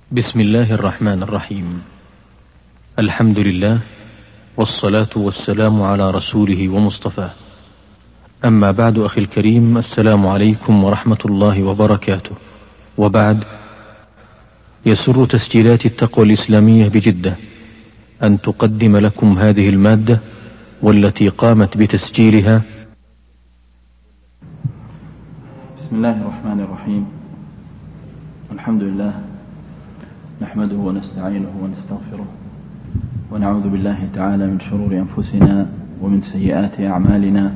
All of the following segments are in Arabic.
بسم الله الرحمن الرحيم. الحمد لله والصلاة والسلام على رسوله ومصطفاه. أما بعد، أخي الكريم، السلام عليكم ورحمة الله وبركاته. وبعد، يسر تسجيلات التقوى الإسلامية بجدة أن تقدم لكم هذه المادة، والتي قامت بتسجيلها بسم الله الرحمن الرحيم. الحمد لله، نحمده ونستعينه ونستغفره، ونعوذ بالله تعالى من شرور أنفسنا ومن سيئات أعمالنا.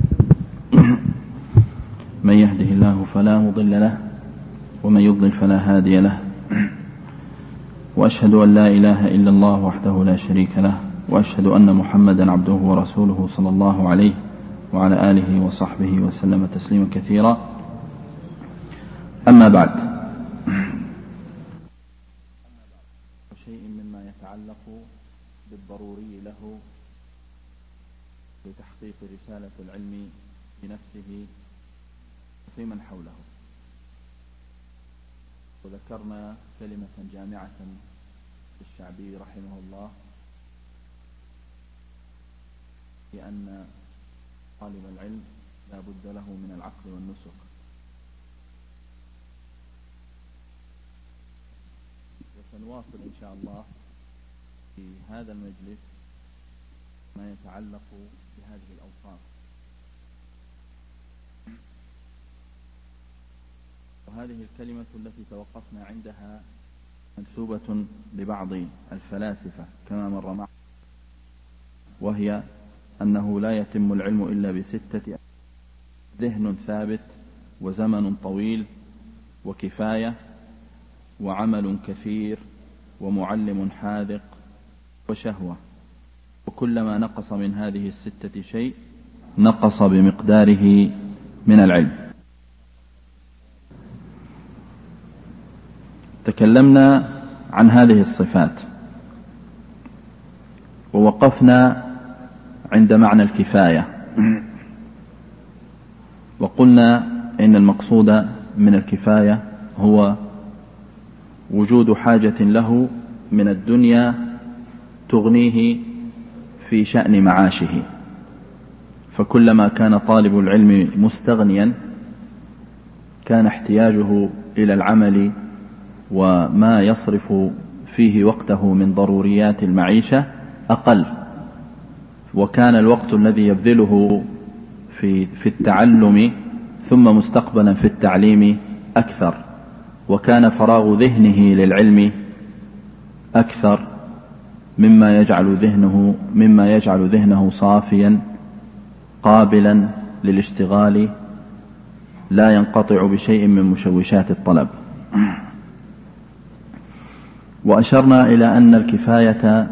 من يهده الله فلا مضل له، ومن يضلل فلا هادي له. وأشهد أن لا إله إلا الله وحده لا شريك له، وأشهد أن محمدا عبده ورسوله صلى الله عليه وعلى آله وصحبه وسلم تسليما كثيرا. أما بعد، شيء مما يتعلق بالضروري له لتحقيق رسالة العلم بنفسه وفي من حوله. وذكرنا كلمة جامعة للشعبي رحمه الله بأن طالب العلم لا بد له من العقل والنسك. وسنواصل إن شاء الله في هذا المجلس ما يتعلق بهذه الأوصاف. وهذه الكلمة التي توقفنا عندها منسوبة لبعض الفلاسفة كما مر معنا، وهي أنه لا يتم العلم إلا بستة: ذهن ثابت، وزمن طويل، وكفاية، وعمل كثير، ومعلم حاذق، وشهوة. وكلما نقص من هذه الستة شيء نقص بمقداره من العلم. تكلمنا عن هذه الصفات، ووقفنا عند معنى الكفاية، وقلنا إن المقصود من الكفاية هو وجود حاجة له من الدنيا تغنيه في شأن معاشه. فكلما كان طالب العلم مستغنيا كان احتياجه إلى العمل وما يصرف فيه وقته من ضروريات المعيشة أقل، وكان الوقت الذي يبذله في التعلم ثم مستقبلا في التعليم أكثر، وكان فراغ ذهنه للعلم أكثر مما يجعل ذهنه صافيا قابلا للاشتغال لا ينقطع بشيء من مشوشات الطلب. وأشرنا إلى أن الكفاية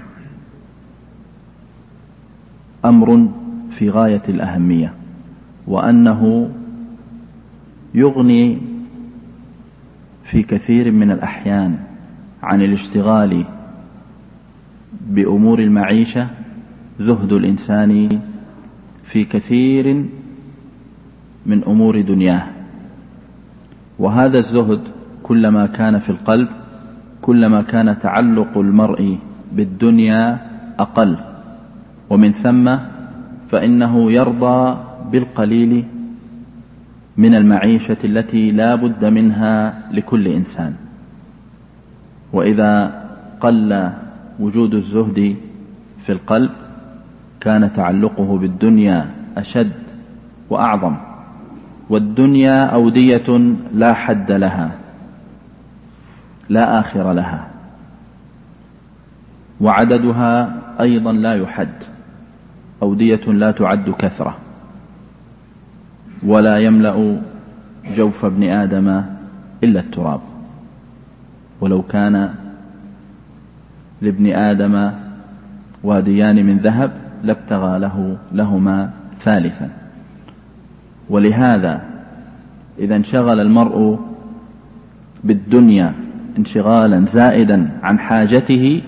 أمر في غاية الأهمية، وأنه يغني في كثير من الأحيان عن الاشتغال بأمور المعيشة زهد الإنسان في كثير من أمور دنياه. وهذا الزهد كلما كان في القلب كلما كان تعلق المرء بالدنيا أقل، ومن ثم فإنه يرضى بالقليل من المعيشة التي لا بد منها لكل إنسان. وإذا قل وجود الزهد في القلب كان تعلقه بالدنيا أشد وأعظم. والدنيا أودية لا حد لها، لا آخر لها، وعددها أيضا لا يحد. أودية لا تعد كثرة، ولا يملأ جوف ابن آدم إلا التراب. ولو كان لابن آدم واديان من ذهب لابتغى لهما ثالثا. ولهذا إذا انشغل المرء بالدنيا انشغالا زائدا عن حاجته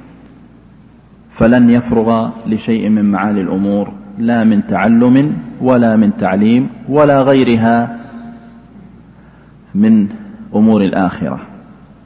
فلن يفرغ لشيء من معالي الأمور، لا من تعلم ولا من تعليم ولا غيرها من أمور الآخرة.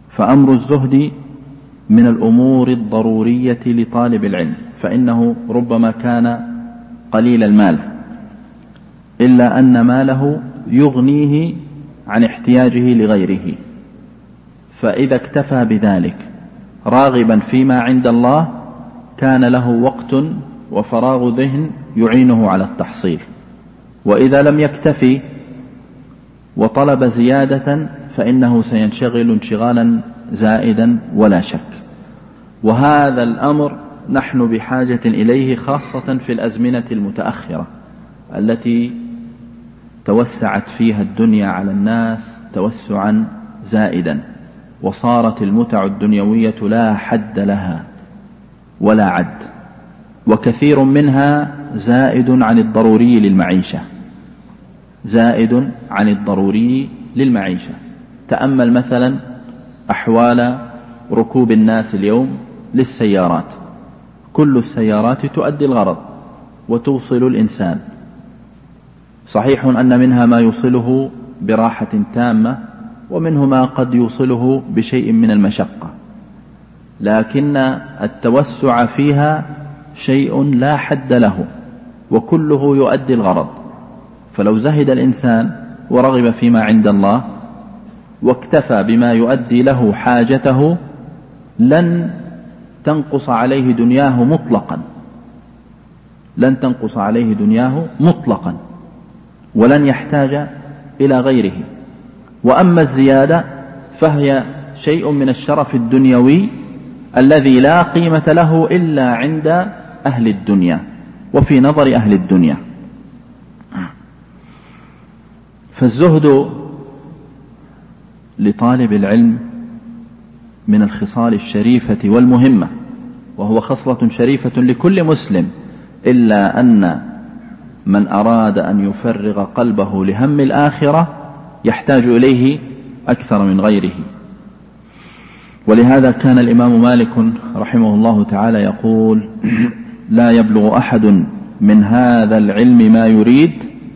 فأمر الزهد من الأمور الضرورية لطالب العلم، فإنه ربما كان قليل المال إلا أن ماله يغنيه عن احتياجه لغيره، فإذا اكتفى بذلك راغبا فيما عند الله كان له وقت وفراغ ذهن يعينه على التحصيل. وإذا لم يكتفي وطلب زيادة فإنه سينشغل انشغالا زائدا ولا شك. وهذا الأمر نحن بحاجة إليه خاصة في الأزمنة المتأخرة التي توسعت فيها الدنيا على الناس توسعا زائدا، وصارت المتع الدنيوية لا حد لها ولا عد، وكثير منها زائد عن الضروري للمعيشة، زائد عن الضروري للمعيشة. تأمل مثلا أحوال ركوب الناس اليوم للسيارات، كل السيارات تؤدي الغرض وتوصل الإنسان، صحيح أن منها ما يوصله براحة تامة ومنه ما قد يوصله بشيء من المشقة، لكن التوسع فيها شيء لا حد له وكله يؤدي الغرض. فلو زهد الإنسان ورغب فيما عند الله واكتفى بما يؤدي له حاجته لن تنقص عليه دنياه مطلقا، لن تنقص عليه دنياه مطلقا ولن يحتاج إلى غيره. وأما الزيادة فهي شيء من الشرف الدنيوي الذي لا قيمة له إلا عند أهل الدنيا وفي نظر أهل الدنيا. فالزهد لطالب العلم من الخصال الشريفة والمهمة، وهو خصلة شريفة لكل مسلم، إلا أن من أراد أن يفرغ قلبه لهم الآخرة يحتاج إليه أكثر من غيره. ولهذا كان الإمام مالك رحمه الله تعالى يقول: لا يبلغ أحد من هذا العلم ما يريد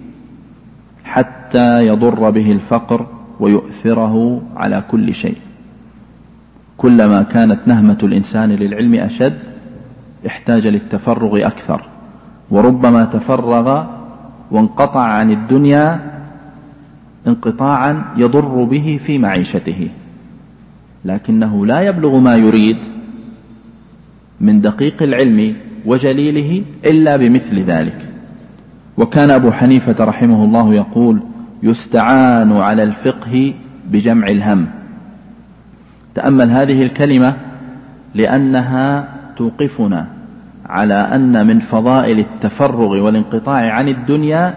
حتى يضر به الفقر ويؤثره على كل شيء. كلما كانت نهمة الإنسان للعلم أشد احتاج للتفرغ أكثر، وربما تفرغ وانقطع عن الدنيا انقطاعا يضر به في معيشته، لكنه لا يبلغ ما يريد من دقيق العلم وجليله إلا بمثل ذلك. وكان أبو حنيفة رحمه الله يقول: يستعان على الفقه بجمع الهم. تأمل هذه الكلمة لأنها توقفنا على أن من فضائل التفرغ والانقطاع عن الدنيا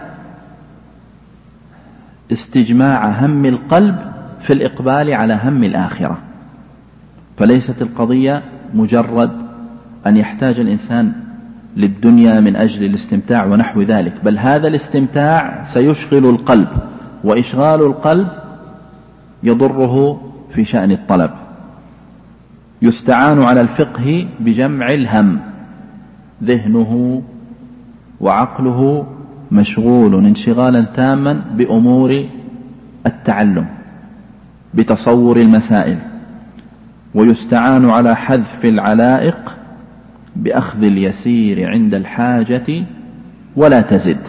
استجماع هم القلب في الإقبال على هم الآخرة. فليست القضية مجرد أن يحتاج الإنسان للدنيا من أجل الاستمتاع ونحو ذلك، بل هذا الاستمتاع سيشغل القلب، وإشغال القلب يضره في شأن الطلب. يستعان على الفقه بجمع الهم، ذهنه وعقله مشغول انشغالا تاما بأمور التعلم بتصور المسائل. ويستعان على حذف العلائق بأخذ اليسير عند الحاجة ولا تزد.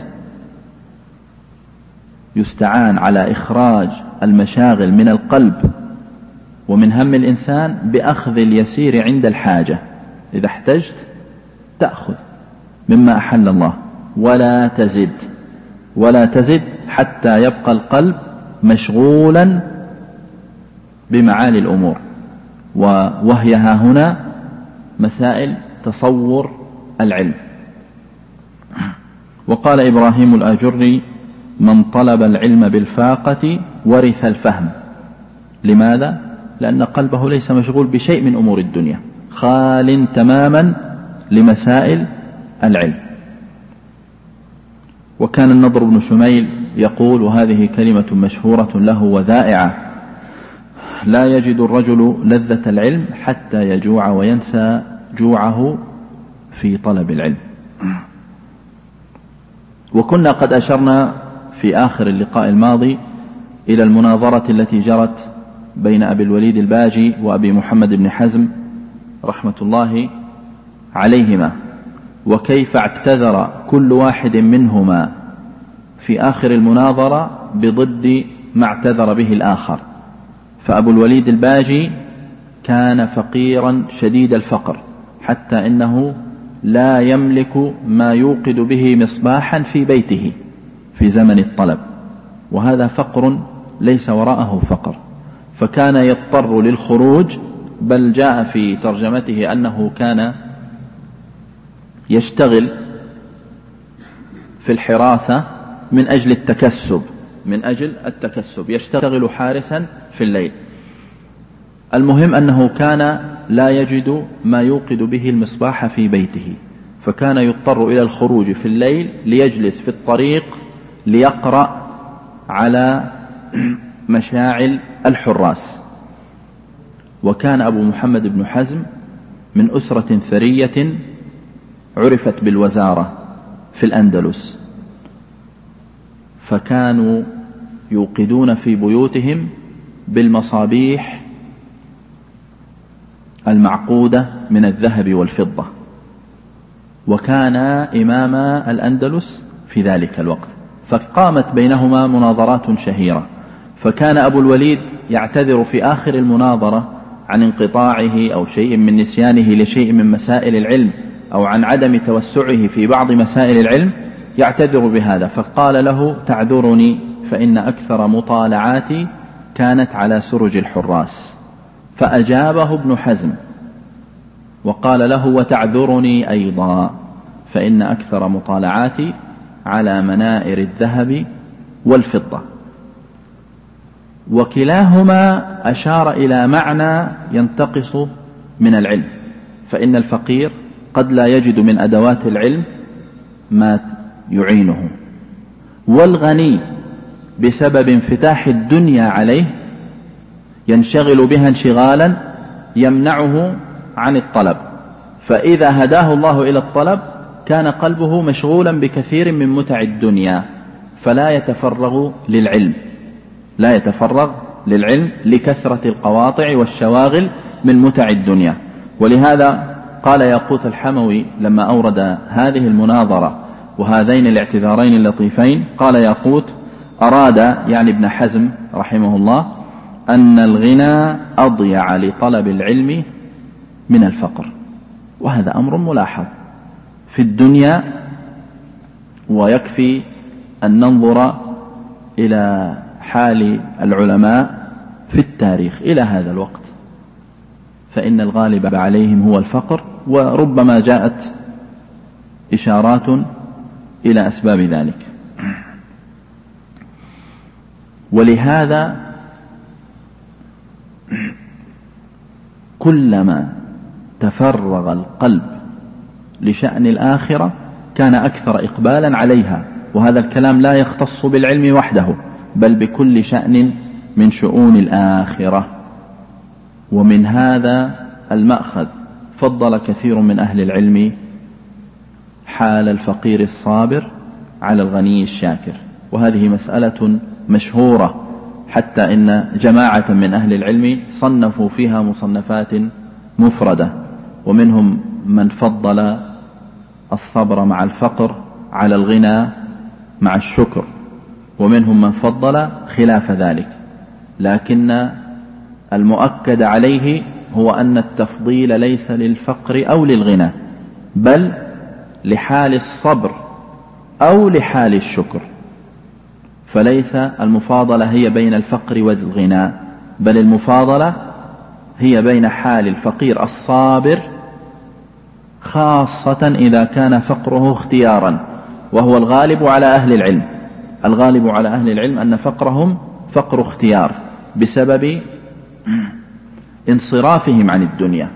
يستعان على إخراج المشاغل من القلب ومن هم الإنسان بأخذ اليسير عند الحاجة. إذا احتجت تأخذ مما أحل الله ولا تزد، ولا تزد حتى يبقى القلب مشغولا بمعالي الأمور، وهي ها هنا مسائل تصور العلم. وقال إبراهيم الآجري: من طلب العلم بالفاقة ورث الفهم. لماذا؟ لأن قلبه ليس مشغول بشيء من أمور الدنيا، خال تماما لمسائل العلم. وكان النضر بن شميل يقول، وهذه كلمة مشهورة له وذائعة: لا يجد الرجل لذة العلم حتى يجوع وينسى جوعه في طلب العلم. وكنا قد أشرنا في آخر اللقاء الماضي إلى المناظرة التي جرت بين أبي الوليد الباجي وأبي محمد بن حزم رحمة الله عليهما، وكيف اعتذر كل واحد منهما في آخر المناظرة بضد ما اعتذر به الآخر. فأبو الوليد الباجي كان فقيرا شديد الفقر، حتى إنه لا يملك ما يوقد به مصباحا في بيته في زمن الطلب، وهذا فقر ليس وراءه فقر، فكان يضطر للخروج، بل جاء في ترجمته أنه كان يشتغل في الحراسة من أجل التكسب، يشتغل حارسا في الليل. المهم أنه كان لا يجد ما يوقد به المصباح في بيته، فكان يضطر إلى الخروج في الليل ليجلس في الطريق ليقرأ على مشاعل الحراس. وكان أبو محمد بن حزم من أسرة ثرية عرفت بالوزارة في الأندلس، فكانوا يوقدون في بيوتهم بالمصابيح المعقودة من الذهب والفضة، وكان إمام الأندلس في ذلك الوقت، فقامت بينهما مناظرات شهيرة. فكان أبو الوليد يعتذر في آخر المناظرة عن انقطاعه أو شيء من نسيانه لشيء من مسائل العلم، أو عن عدم توسعه في بعض مسائل العلم، يعتذر بهذا. فقال له: تعذرني فإن أكثر مطالعاتي كانت على سرج الحراس. فأجابه ابن حزم وقال له: وتعذرني أيضا فإن أكثر مطالعاتي على منائر الذهب والفضة. وكلاهما أشار إلى معنى ينتقص من العلم، فإن الفقير قد لا يجد من أدوات العلم ما يعينه، والغني بسبب انفتاح الدنيا عليه ينشغل بها انشغالا يمنعه عن الطلب، فإذا هداه الله إلى الطلب كان قلبه مشغولا بكثير من متع الدنيا، فلا يتفرغ للعلم لكثرة القواطع والشواغل من متع الدنيا. ولهذا قال ياقوت الحموي لما أورد هذه المناظرة وهذين الاعتذارين اللطيفين، قال ياقوت: أراد يعني ابن حزم رحمه الله أن الغنى أضيع لطلب العلم من الفقر، وهذا أمر ملاحظ في الدنيا، ويكفي أن ننظر إلى حال العلماء في التاريخ إلى هذا الوقت، فإن الغالب عليهم هو الفقر، وربما جاءت إشارات إلى أسباب ذلك. ولهذا كلما تفرغ القلب لشأن الآخرة كان أكثر إقبالا عليها، وهذا الكلام لا يختص بالعلم وحده، بل بكل شأن من شؤون الآخرة. ومن هذا المأخذ فضل كثير من أهل العلم حال الفقير الصابر على الغني الشاكر، وهذه مسألة مشهورة، حتى إن جماعة من أهل العلم صنفوا فيها مصنفات مفردة، ومنهم من فضل الصبر مع الفقر على الغنى مع الشكر، ومنهم من فضل خلاف ذلك، لكن المؤكد عليه هو أن التفضيل ليس للفقر أو للغنى، بل لحال الصبر أو لحال الشكر، فليس المفاضلة هي بين الفقر والغنى، بل المفاضلة هي بين حال الفقير الصابر، خاصة إذا كان فقره اختيارا، وهو الغالب على أهل العلم. الغالب على أهل العلم أن فقرهم فقر اختيار بسبب انصرافهم عن الدنيا.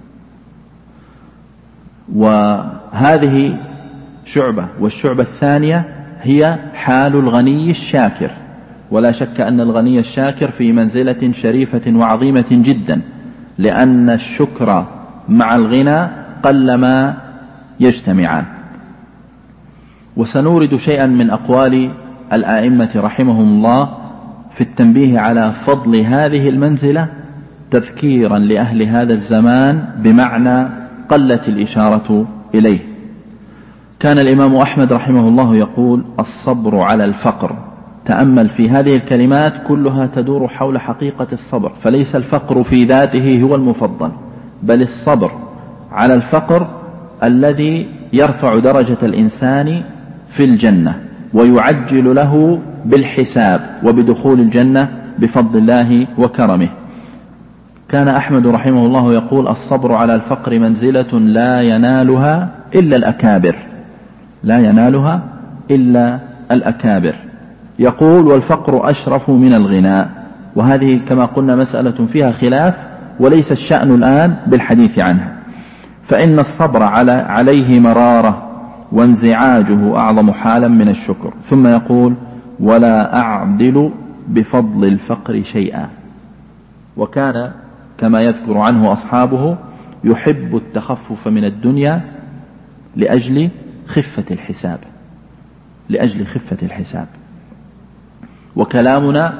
وهذه شعبة، والشعبة الثانية هي حال الغني الشاكر، ولا شك أن الغني الشاكر في منزلة شريفة وعظيمة جدا، لأن الشكر مع الغنى قلما يجتمعان. وسنورد شيئا من أقوال الآئمة رحمهم الله في التنبيه على فضل هذه المنزلة تذكيرا لأهل هذا الزمان بمعنى قلت الإشارة إليه. كان الإمام أحمد رحمه الله يقول: الصبر على الفقر. تأمل في هذه الكلمات كلها تدور حول حقيقة الصبر، فليس الفقر في ذاته هو المفضل، بل الصبر على الفقر الذي يرفع درجة الإنسان في الجنة ويعجل له بالحساب وبدخول الجنة بفضل الله وكرمه. كان أحمد رحمه الله يقول: الصبر على الفقر منزلة لا ينالها إلا الأكابر، لا ينالها إلا الأكابر. يقول: والفقر أشرف من الغناء. وهذه كما قلنا مسألة فيها خلاف، وليس الشأن الآن بالحديث عنها، فإن الصبر عليه مرارة وانزعاجه أعظم حالا من الشكر. ثم يقول: ولا أعدل بفضل الفقر شيئا. وكان كما يذكر عنه أصحابه يحب التخفف من الدنيا لأجل خفة الحساب، لأجل خفة الحساب. وكلامنا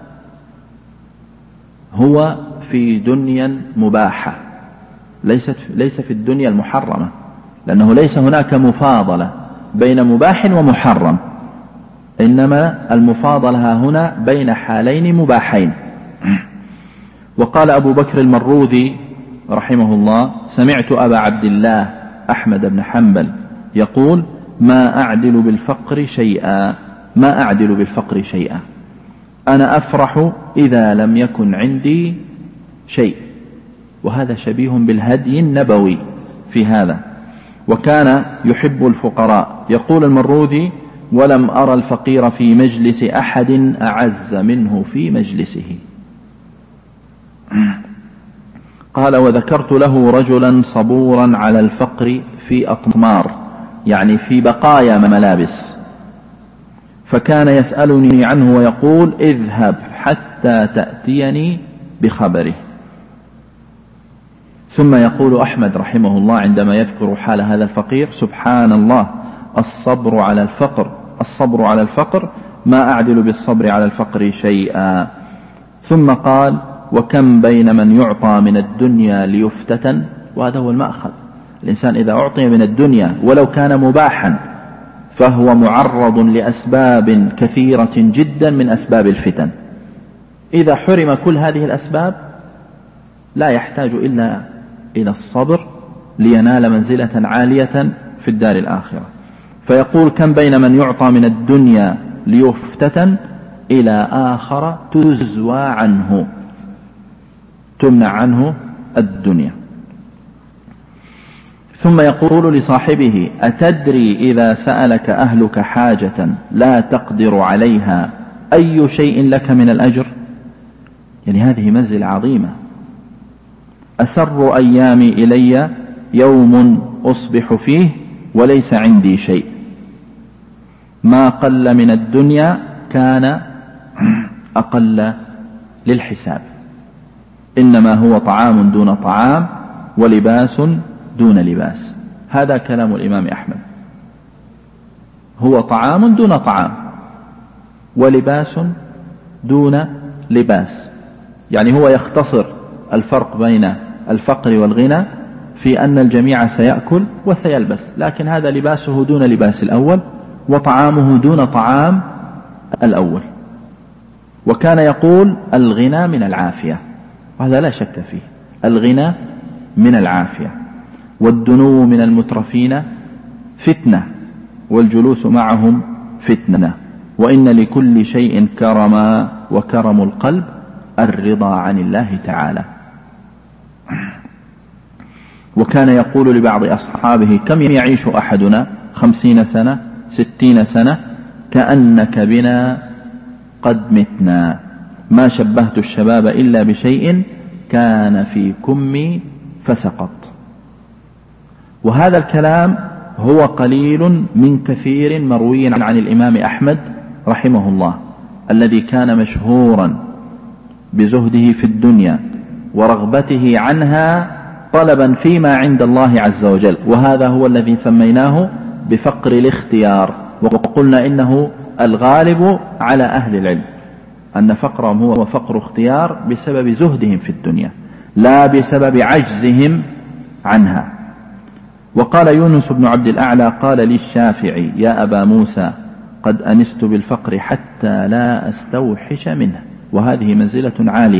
هو في دنيا مباحة، ليس في الدنيا المحرمة، لأنه ليس هناك مفاضلة بين مباح ومحرم، إنما المفاضلة هنا بين حالين مباحين. وقال أبو بكر المروذي رحمه الله: سمعت أبا عبد الله أحمد بن حنبل يقول: ما أعدل بالفقر شيئا، ما أعدل بالفقر شيئا، أنا أفرح إذا لم يكن عندي شيء. وهذا شبيه بالهدي النبوي في هذا. وكان يحب الفقراء. يقول المروذي: ولم أرى الفقير في مجلس أحد أعز منه في مجلسه. قال: وذكرت له رجلا صبورا على الفقر في أطمار، يعني في بقايا ملابس، فكان يسألني عنه ويقول: اذهب حتى تأتيني بخبره. ثم يقول أحمد رحمه الله عندما يذكر حال هذا الفقير: سبحان الله، الصبر على الفقر، الصبر على الفقر، ما أعدل بالصبر على الفقر شيئا. ثم قال: وكم بين من يعطى من الدنيا ليفتتن. وهذا هو المأخذ، الإنسان إذا أعطي من الدنيا ولو كان مباحا فهو معرض لأسباب كثيرة جدا من أسباب الفتن. إذا حرم كل هذه الأسباب لا يحتاج إلا إلى الصبر لينال منزلة عالية في الدار الآخرة. فيقول: كم بين من يعطى من الدنيا ليفتتن إلى آخر تزوى عنه، تمنع عنه الدنيا. ثم يقول لصاحبه: أتدري إذا سألك أهلك حاجة لا تقدر عليها أي شيء لك من الأجر؟ يعني هذه منزلة عظيمة. أسر أيامي إلي يوم أصبح فيه وليس عندي شيء، ما قل من الدنيا كان أقل للحساب، إنما هو طعام دون طعام ولباس دون لباس. هذا كلام الإمام أحمد، هو طعام دون طعام ولباس دون لباس. يعني هو يختصر الفرق بين الفقر والغنى في أن الجميع سيأكل وسيلبس، لكن هذا لباسه دون لباس الأول وطعامه دون طعام الأول. وكان يقول: الغنى من العافية، وهذا لا شك فيه، الغنى من العافية، والدنو من المترفين فتنة، والجلوس معهم فتنة، وإن لكل شيء كرما، وكرم القلب الرضا عن الله تعالى. وكان يقول لبعض أصحابه: كم يعيش أحدنا 50 سنة 60 سنة كأنك بنا قد متنا، ما شبهت الشباب إلا بشيء كان في كمي فسقط. وهذا الكلام هو قليل من كثير مروي عن الإمام أحمد رحمه الله، الذي كان مشهورا بزهده في الدنيا ورغبته عنها طلبا فيما عند الله عز وجل. وهذا هو الذي سميناه بفقر الاختيار، وقلنا إنه الغالب على أهل العلم، أن فقرهم هو فقر اختيار بسبب زهدهم في الدنيا لا بسبب عجزهم عنها. وقال يونس بن عبد الأعلى قال للشافعي يا أبا موسى قد أنست بالفقر حتى لا أستوحش منه. وهذه منزلة عالية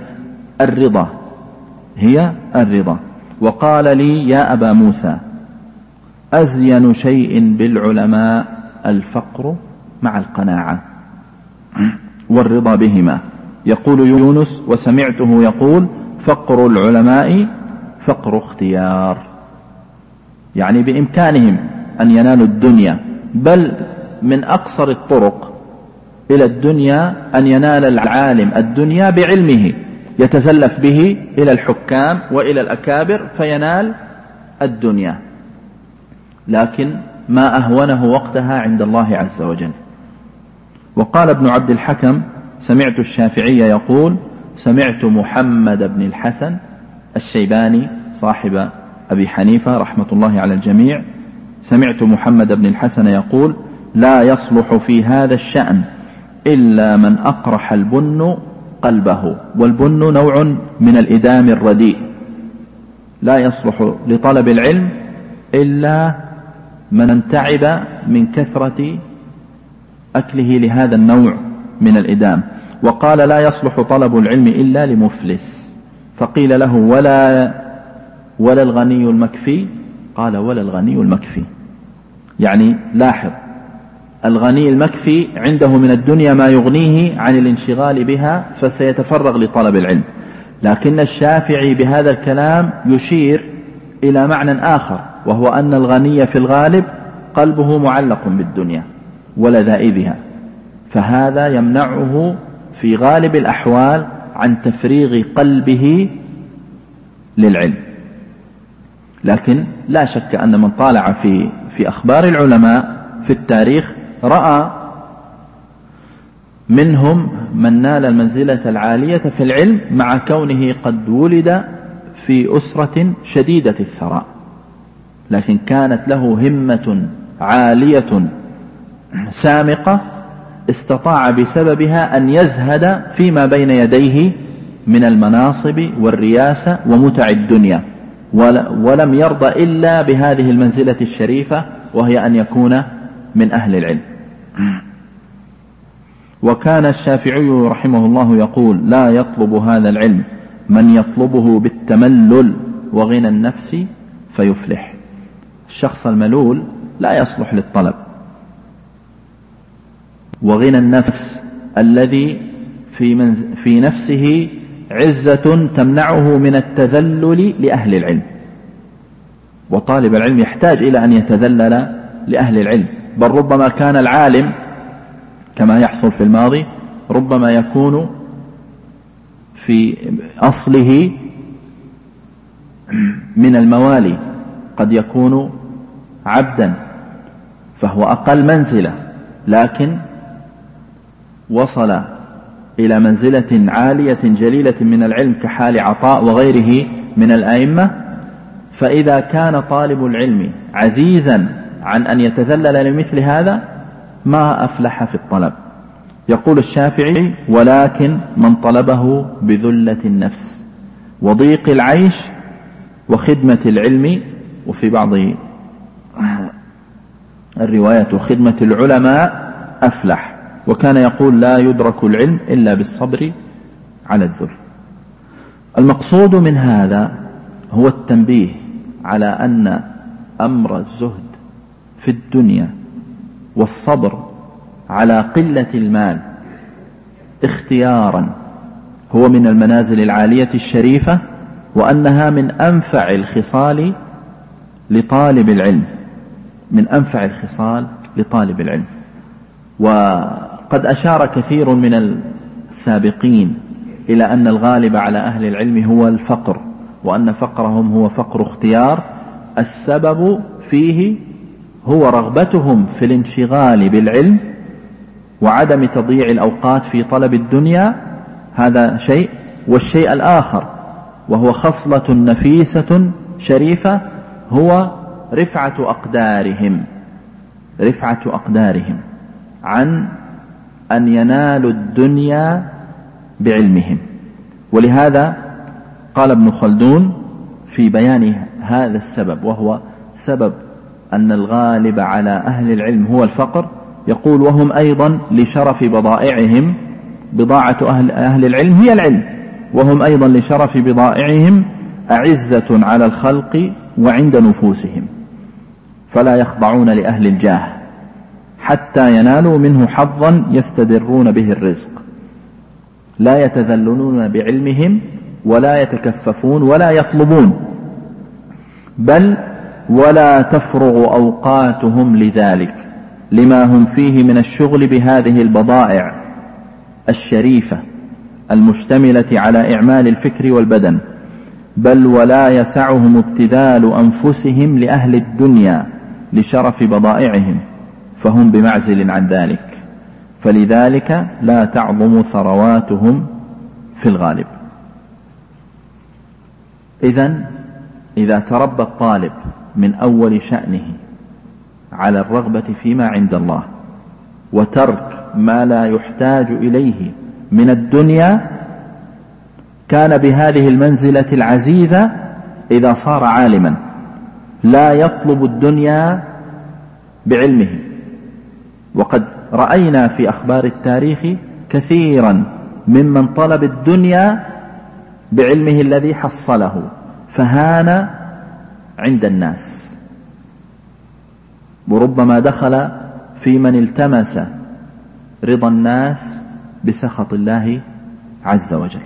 هي الرضا. وقال لي يا أبا موسى أزين شيء بالعلماء الفقر مع القناعة والرضا بهما. يقول يونس وسمعته يقول فقر العلماء فقر اختيار، يعني بإمكانهم أن ينالوا الدنيا، بل من أقصر الطرق إلى الدنيا أن ينال العالم الدنيا بعلمه، يتزلف به إلى الحكام وإلى الأكابر فينال الدنيا، لكن ما أهونه وقتها عند الله عز وجل. وقال ابن عبد الحكم سمعت الشافعي يقول سمعت محمد بن الحسن الشيباني صاحب أبي حنيفة رحمة الله على الجميع، سمعت محمد بن الحسن يقول لا يصلح في هذا الشأن إلا من أقرح البن قلبه. والبن نوع من الإدام الرديء، لا يصلح لطلب العلم إلا من تعب من كثرة أكله لهذا النوع من الإدام. وقال لا يصلح طلب العلم إلا لمفلس، فقيل له ولا الغني المكفي؟ قال ولا الغني المكفي. يعني لاحظ، الغني المكفي عنده من الدنيا ما يغنيه عن الانشغال بها فسيتفرغ لطلب العلم. لكن الشافعي بهذا الكلام يشير إلى معنى آخر، وهو أن الغني في الغالب قلبه معلق بالدنيا ولذائذها، فهذا يمنعه في غالب الأحوال عن تفريغ قلبه للعلم. لكن لا شك أن من طالع في أخبار العلماء في التاريخ رأى منهم من نال المنزلة العالية في العلم مع كونه قد ولد في أسرة شديدة الثراء، لكن كانت له همة عالية سامقة استطاع بسببها أن يزهد فيما بين يديه من المناصب والرياسة ومتع الدنيا، ولم يرضى إلا بهذه المنزلة الشريفة، وهي أن يكون من أهل العلم. وكان الشافعي رحمه الله يقول لا يطلب هذا العلم من يطلبه بالتملل وغنى النفس فيفلح. الشخص الملول لا يصلح للطلب، وغنى النفس الذي في نفسه عزة تمنعه من التذلل لأهل العلم. وطالب العلم يحتاج إلى أن يتذلل لأهل العلم، بل ربما كان العالم كما يحصل في الماضي ربما يكون في أصله من الموالي، قد يكون عبدا فهو أقل منزلة، لكن وصل إلى منزلة عالية جليلة من العلم كحال عطاء وغيره من الأئمة. فإذا كان طالب العلم عزيزا عن أن يتذلل لمثل هذا ما أفلح في الطلب. يقول الشافعي ولكن من طلبه بذلة النفس وضيق العيش وخدمة العلم، وفي بعض الروايات وخدمة العلماء أفلح. وكان يقول لا يدرك العلم إلا بالصبر على الذل. المقصود من هذا هو التنبيه على أن أمر الزهد في الدنيا والصبر على قلة المال اختيارا هو من المنازل العالية الشريفة، وأنها من أنفع الخصال لطالب العلم، من أنفع الخصال لطالب العلم. وقد أشار كثير من السابقين إلى أن الغالب على أهل العلم هو الفقر، وأن فقرهم هو فقر اختيار. السبب فيه هو رغبتهم في الانشغال بالعلم وعدم تضييع الأوقات في طلب الدنيا، هذا شيء. والشيء الآخر وهو خصلة نفيسة شريفة هو رفعة أقدارهم عن أن ينالوا الدنيا بعلمهم. ولهذا قال ابن خلدون في بيان هذا السبب، وهو سبب أن الغالب على أهل العلم هو الفقر، يقول: وهم أيضا لشرف بضائعهم، بضاعة أهل العلم هي العلم، وهم أيضا لشرف بضائعهم أعزة على الخلق وعند نفوسهم، فلا يخضعون لأهل الجاه حتى ينالوا منه حظا يستدرون به الرزق، لا يتذللون بعلمهم ولا يتكففون ولا يطلبون، بل ولا تفرغ أوقاتهم لذلك لما هم فيه من الشغل بهذه البضائع الشريفة المشتملة على إعمال الفكر والبدن، بل ولا يسعهم ابتذال أنفسهم لأهل الدنيا لشرف بضائعهم، فهم بمعزل عن ذلك، فلذلك لا تعظم ثرواتهم في الغالب. إذا تربى الطالب من أول شأنه على الرغبة فيما عند الله وترك ما لا يحتاج إليه من الدنيا، كان بهذه المنزلة العزيزة إذا صار عالما لا يطلب الدنيا بعلمه. وقد رأينا في أخبار التاريخ كثيرا ممن طلب الدنيا بعلمه الذي حصله فهان عند الناس، وربما دخل في من التمس رضا الناس بسخط الله عز وجل.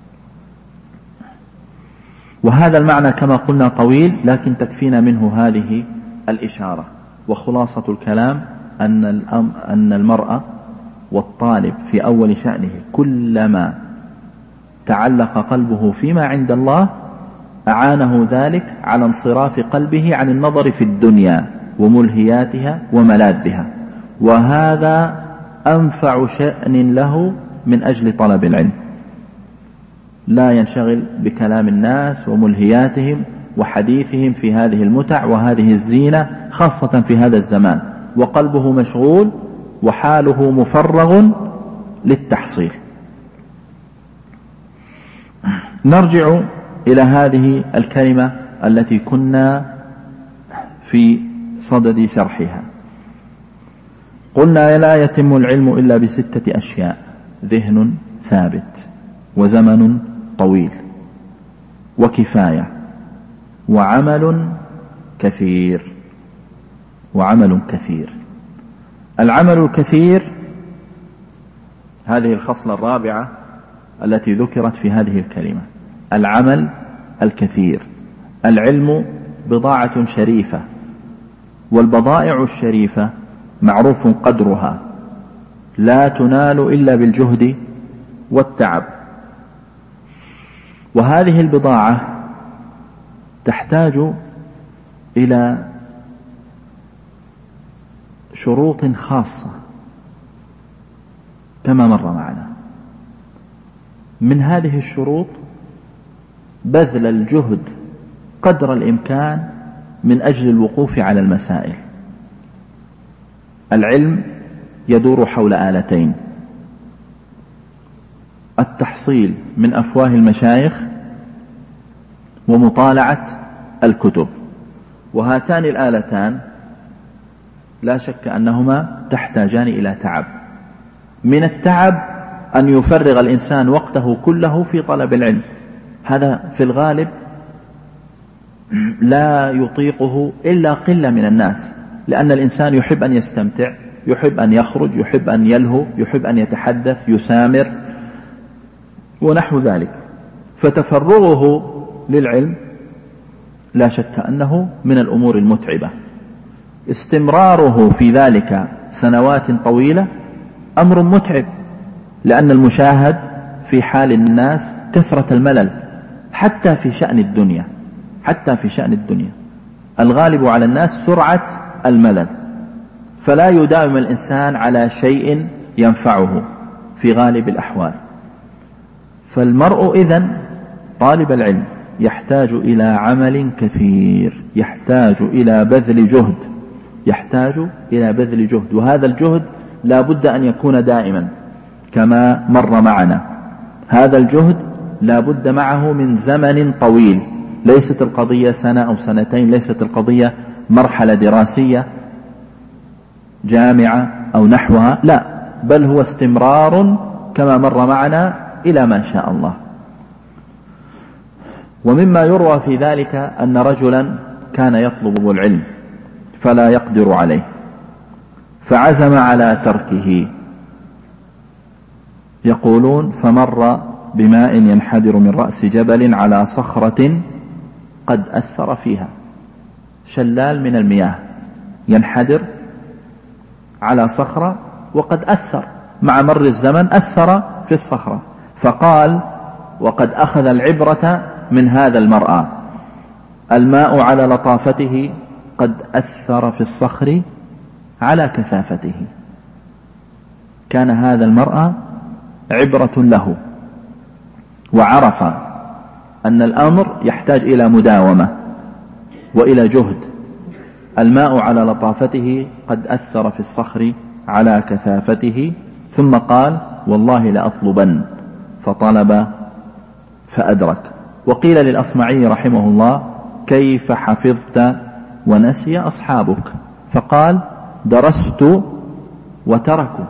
وهذا المعنى كما قلنا طويل، لكن تكفينا منه هذه الإشارة. وخلاصة الكلام أن المرء والطالب في أول شأنه كلما تعلق قلبه فيما عند الله أعانه ذلك على انصراف قلبه عن النظر في الدنيا وملهياتها وملاذها، وهذا أنفع شأن له من أجل طلب العلم. لا ينشغل بكلام الناس وملهياتهم وحديثهم في هذه المتع وهذه الزينة، خاصة في هذا الزمان، وقلبه مشغول وحاله مفرغ للتحصيل. نرجع إلى هذه الكلمة التي كنا في صدد شرحها. قلنا: لا يتم العلم إلا بستة أشياء: ذهن ثابت، وزمن طويل، وكفاية، وعمل كثير. العمل الكثير هذه الخصلة الرابعة التي ذكرت في هذه الكلمة، العمل الكثير. العلم بضاعة شريفة، والبضائع الشريفة معروف قدرها، لا تنال إلا بالجهد والتعب. وهذه البضاعة تحتاج إلى شروط خاصة كما مر معنا. من هذه الشروط بذل الجهد قدر الإمكان من أجل الوقوف على المسائل. العلم يدور حول آلتين: التحصيل من أفواه المشايخ، ومطالعة الكتب. وهاتان الآلتان لا شك أنهما تحتاجان إلى تعب. من التعب أن يفرغ الإنسان وقته كله في طلب العلم، هذا في الغالب لا يطيقه إلا قلة من الناس، لأن الإنسان يحب أن يستمتع، يحب أن يخرج، يحب أن يلهو، يحب أن يتحدث، يسامر ونحو ذلك. فتفرغه للعلم لا شك أنه من الأمور المتعبة. استمراره في ذلك سنوات طويلة أمر متعب، لأن المشاهد في حال الناس كثرة الملل، حتى في شأن الدنيا الغالب على الناس سرعة الملل، فلا يداوم الإنسان على شيء ينفعه في غالب الأحوال. فالمرء إذن طالب العلم يحتاج إلى عمل كثير، يحتاج إلى بذل جهد، وهذا الجهد لا بد أن يكون دائما كما مر معنا. هذا الجهد لا بد معه من زمن طويل، ليست القضية سنة أو سنتين، ليست القضية مرحلة دراسية جامعة أو نحوها، لا، بل هو استمرار كما مر معنا إلى ما شاء الله. ومما يروى في ذلك أن رجلا كان يطلب العلم فلا يقدر عليه فعزم على تركه. يقولون فمر بماء ينحدر من رأس جبل على صخرة قد أثر فيها، شلال من المياه ينحدر على صخرة وقد أثر مع مر الزمن، أثر في الصخرة، فقال وقد أخذ العبرة من هذا المرأى: الماء على لطافته قد أثر في الصخر على كثافته. كان هذا المرأى عبرة له، وعرف أن الأمر يحتاج إلى مداومة وإلى جهد. الماء على لطافته قد أثر في الصخر على كثافته، ثم قال والله لأطلبن، فطلب فأدرك. وقيل للأصمعي رحمه الله: كيف حفظت ونسي أصحابك؟ فقال: درست وتركوا.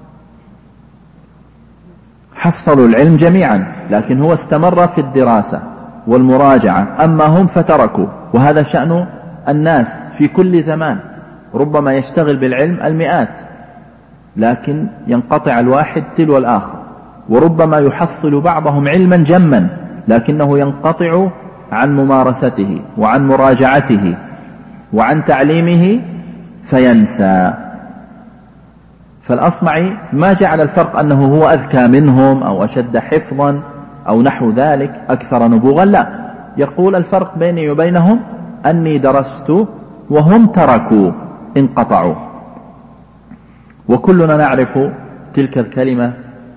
حصلوا العلم جميعا، لكن هو استمر في الدراسة والمراجعة، أما هم فتركوا. وهذا شأن الناس في كل زمان، ربما يشتغل بالعلم المئات لكن ينقطع الواحد تلو الآخر، وربما يحصل بعضهم علما جما لكنه ينقطع عن ممارسته وعن مراجعته وعن تعليمه فينسى. فالأصمعي ما جعل الفرق أنه هو أذكى منهم أو أشد حفظا أو نحو ذلك أكثر نبوغا، لا، يقول الفرق بيني وبينهم أني درست وهم تركوا، انقطعوا. وكلنا نعرف تلك الكلمة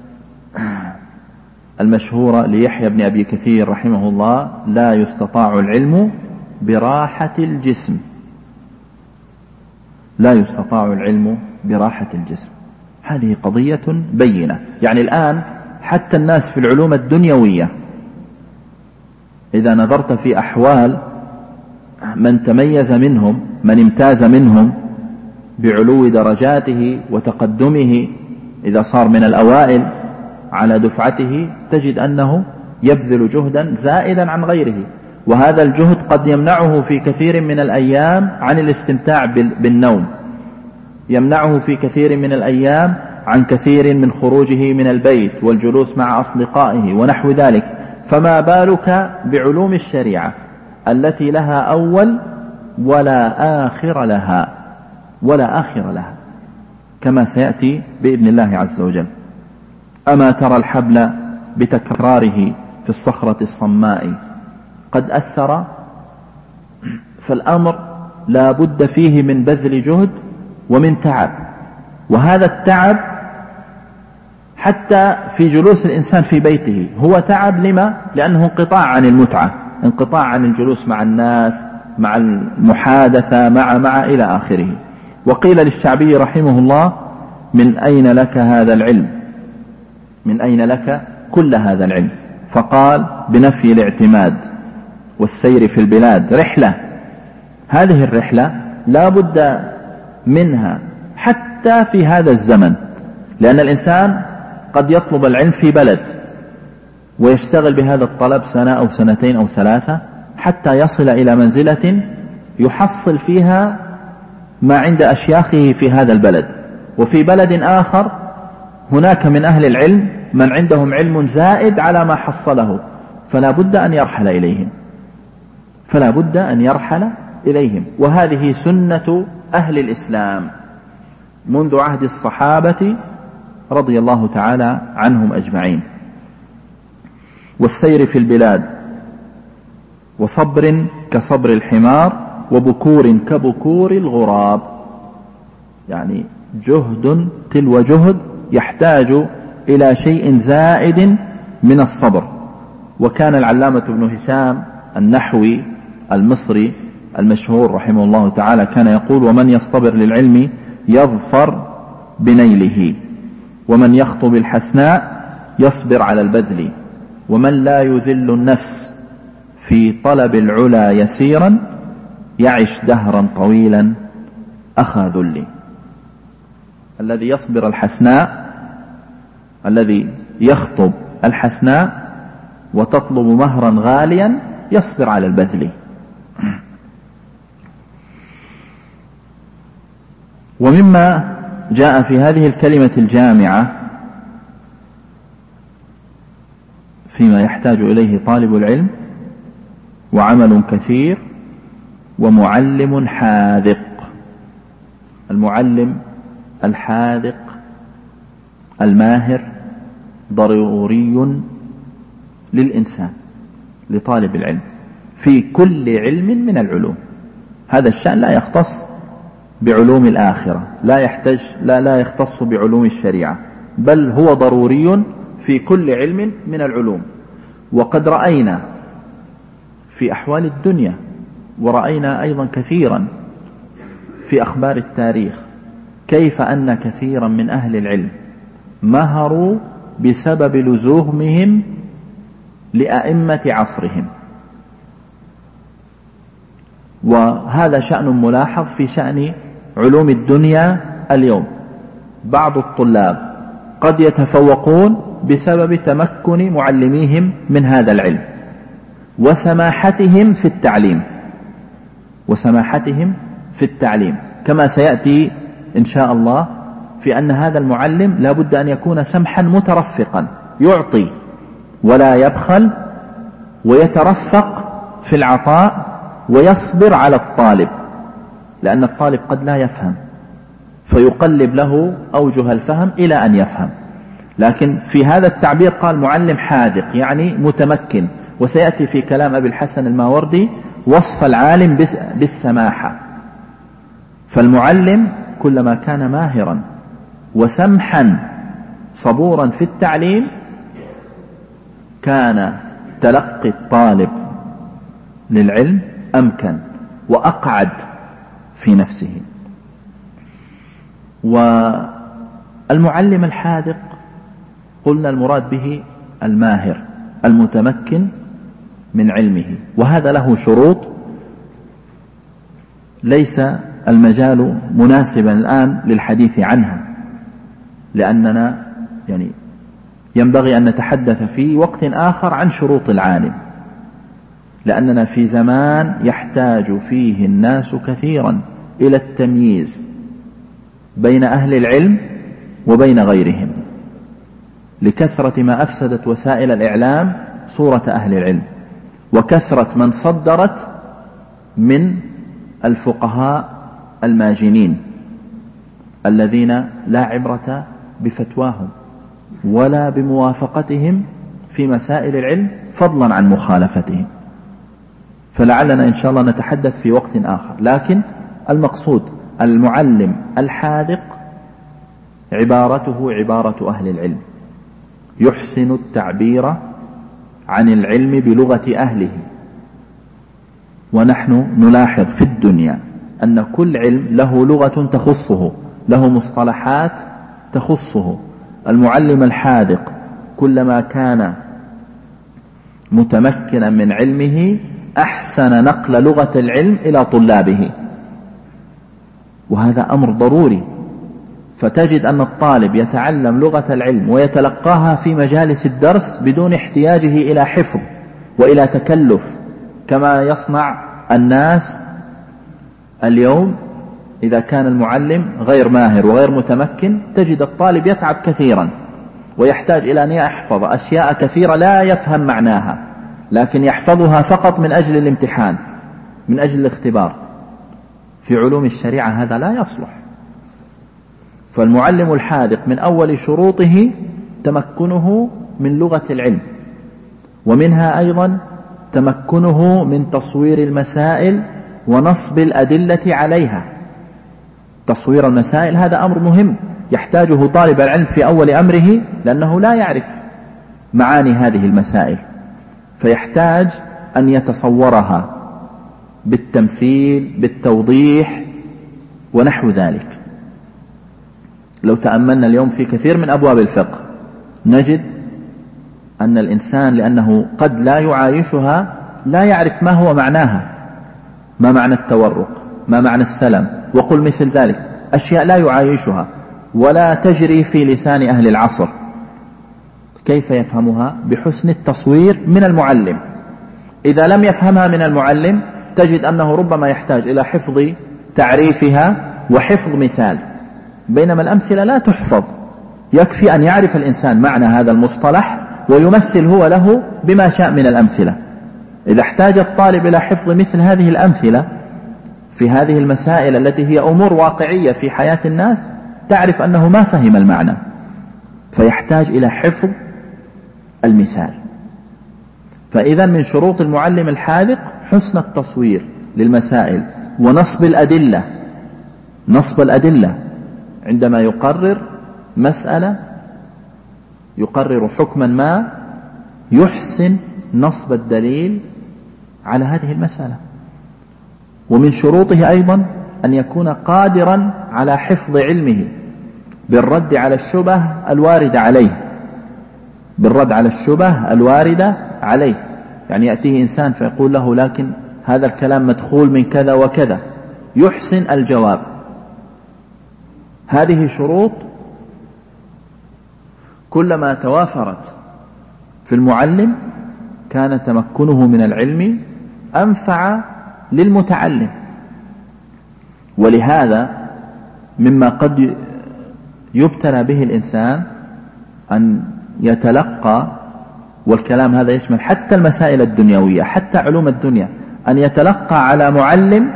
المشهورة ليحيى بن أبي كثير رحمه الله: لا يستطاع العلم براحة الجسم. لا يستطاع العلم براحة الجسم. هذه قضية بينة. يعني الآن حتى الناس في العلوم الدنيوية إذا نظرت في أحوال من تميز منهم، من امتاز منهم بعلو درجاته وتقدمه، إذا صار من الأوائل على دفعته، تجد أنه يبذل جهدا زائدا عن غيره، وهذا الجهد قد يمنعه في كثير من الأيام عن الاستمتاع بالنوم، يمنعه في كثير من الأيام عن كثير من خروجه من البيت والجلوس مع أصدقائه ونحو ذلك. فما بالك بعلوم الشريعة التي لها أول ولا آخر لها، ولا آخر لها، كما سيأتي بإذن الله عز وجل. أما ترى الحبل بتكراره في الصخرة الصماء قد أثر؟ فالأمر لا بد فيه من بذل جهد ومن تعب، وهذا التعب حتى في جلوس الإنسان في بيته هو تعب. لما؟ لأنه انقطاع عن المتعة، انقطاع عن الجلوس مع الناس، مع المحادثة، مع إلى آخره. وقيل للشعبي رحمه الله: من أين لك هذا العلم؟ من أين لك كل هذا العلم؟ فقال: بنفي الاعتماد والسير في البلاد رحلة. هذه الرحلة لا بد منها حتى في هذا الزمن، لأن الإنسان قد يطلب العلم في بلد ويشتغل بهذا الطلب سنة أو سنتين أو ثلاثة حتى يصل إلى منزلة يحصل فيها ما عند أشياخه في هذا البلد. وفي بلد آخر هناك من أهل العلم من عندهم علم زائد على ما حصله، فلا بد أن يرحل إليهم، فلا بد أن يرحل إليهم. وهذه سنة أهل الإسلام منذ عهد الصحابة رضي الله تعالى عنهم أجمعين. والسير في البلاد، وصبر كصبر الحمار، وبكور كبكور الغراب. يعني جهد تلو جهد يحتاج إلى شيء زائد من الصبر. وكان العلامة ابن هشام النحوي المصري المشهور رحمه الله تعالى كان يقول: ومن يصطبر للعلم يظفر بنيله، ومن يخطب الحسناء يصبر على البذل، ومن لا يذل النفس في طلب العلا يسيرا يعش دهرا طويلا أخا ذل. الذي يصبر الحسناء، الذي يخطب الحسناء وتطلب مهرا غاليا يصبر على البذل. ومما جاء في هذه الكلمة الجامعة فيما يحتاج إليه طالب العلم: وعمل كثير، ومعلم حاذق. المعلم الحاذق الماهر ضروري للإنسان، لطالب العلم، في كل علم من العلوم. هذا الشأن لا يختص بعلوم الآخرة، لا يختص بعلوم الشريعة، بل هو ضروري في كل علم من العلوم. وقد رأينا في أحوال الدنيا، ورأينا أيضا كثيرا في أخبار التاريخ، كيف أن كثيرا من أهل العلم مهروا بسبب لزومهم لأئمة عصرهم. وهذا شأن ملاحظ في شأن علوم الدنيا اليوم. بعض الطلاب قد يتفوقون بسبب تمكن معلميهم من هذا العلم وسماحتهم في التعليم، كما سيأتي إن شاء الله في أن هذا المعلم لا بد أن يكون سمحا مترفقا، يعطي ولا يبخل، ويترفق في العطاء، ويصبر على الطالب، لأن الطالب قد لا يفهم، فيقلب له أوجه الفهم إلى أن يفهم. لكن في هذا التعبير قال معلم حاذق، يعني متمكن. وسيأتي في كلام أبي الحسن الماوردي وصف العالم بالسماحة. فالمعلم كلما كان ماهرا وسمحا صبورا في التعليم، كان تلقي الطالب للعلم أمكن وأقعد في نفسه. والمعلم الحاذق قلنا المراد به الماهر المتمكن من علمه، وهذا له شروط ليس المجال مناسبا الآن للحديث عنها، لأننا ينبغي أن نتحدث في وقت آخر عن شروط العالم، لأننا في زمان يحتاج فيه الناس كثيرا إلى التمييز بين أهل العلم وبين غيرهم، لكثرة ما أفسدت وسائل الإعلام صورة أهل العلم، وكثرة من صدرت من الفقهاء الماجنين الذين لا عبرة بفتواهم ولا بموافقتهم في مسائل العلم، فضلا عن مخالفتهم. فلعلنا إن شاء الله نتحدث في وقت آخر. لكن المقصود المعلم الحاذق عبارته عبارة أهل العلم، يحسن التعبير عن العلم بلغة أهله. ونحن نلاحظ في الدنيا أن كل علم له لغة تخصه، له مصطلحات تخصه. المعلم الحاذق كلما كان متمكنا من علمه أحسن نقل لغة العلم إلى طلابه، وهذا أمر ضروري. فتجد أن الطالب يتعلم لغة العلم ويتلقاها في مجالس الدرس بدون احتياجه إلى حفظ وإلى تكلف، كما يصنع الناس اليوم. إذا كان المعلم غير ماهر وغير متمكن، تجد الطالب يتعب كثيرا ويحتاج إلى أن يحفظ أشياء كثيرة لا يفهم معناها، لكن يحفظها فقط من أجل الامتحان، من أجل الاختبار. في علوم الشريعة هذا لا يصلح. فالمعلم الحاذق من أول شروطه تمكنه من لغة العلم، ومنها أيضا تمكنه من تصوير المسائل ونصب الأدلة عليها. تصوير المسائل هذا أمر مهم يحتاجه طالب العلم في أول أمره، لأنه لا يعرف معاني هذه المسائل، فيحتاج أن يتصورها بالتمثيل بالتوضيح ونحو ذلك. لو تأملنا اليوم في كثير من أبواب الفقه نجد أن الإنسان لأنه قد لا يعايشها لا يعرف ما هو معناها، ما معنى التورق، ما معنى السلم، وقل مثل ذلك، أشياء لا يعايشها ولا تجري في لسان أهل العصر. كيف يفهمها؟ بحسن التصوير من المعلم. إذا لم يفهمها من المعلم تجد أنه ربما يحتاج إلى حفظ تعريفها وحفظ مثال، بينما الأمثلة لا تحفظ، يكفي أن يعرف الإنسان معنى هذا المصطلح ويمثل هو له بما شاء من الأمثلة. إذا احتاج الطالب إلى حفظ مثل هذه الأمثلة في هذه المسائل التي هي أمور واقعية في حياة الناس تعرف أنه ما فهم المعنى، فيحتاج إلى حفظ المثال. فإذا من شروط المعلم الحاذق حسن التصوير للمسائل ونصب الأدلة، نصب الأدلة عندما يقرر مسألة، يقرر حكما ما، يحسن نصب الدليل على هذه المسألة. ومن شروطه أيضا أن يكون قادرا على حفظ علمه بالرد على الشبه الواردة عليه، بالرد على الشبه الواردة عليه. يعني يأتيه إنسان فيقول له لكن هذا الكلام مدخول من كذا وكذا، يحسن الجواب. هذه شروط كلما توافرت في المعلم كان تمكنه من العلم أنفع للمتعلم. ولهذا مما قد يبتلى به الإنسان أن يتلقى، والكلام هذا يشمل حتى المسائل الدنيوية حتى علوم الدنيا، أن يتلقى على معلم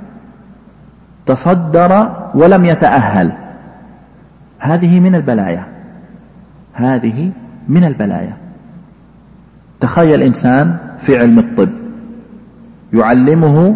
تصدر ولم يتأهل. هذه من البلايا، هذه من البلايا. تخيل إنسان في علم الطب يعلمه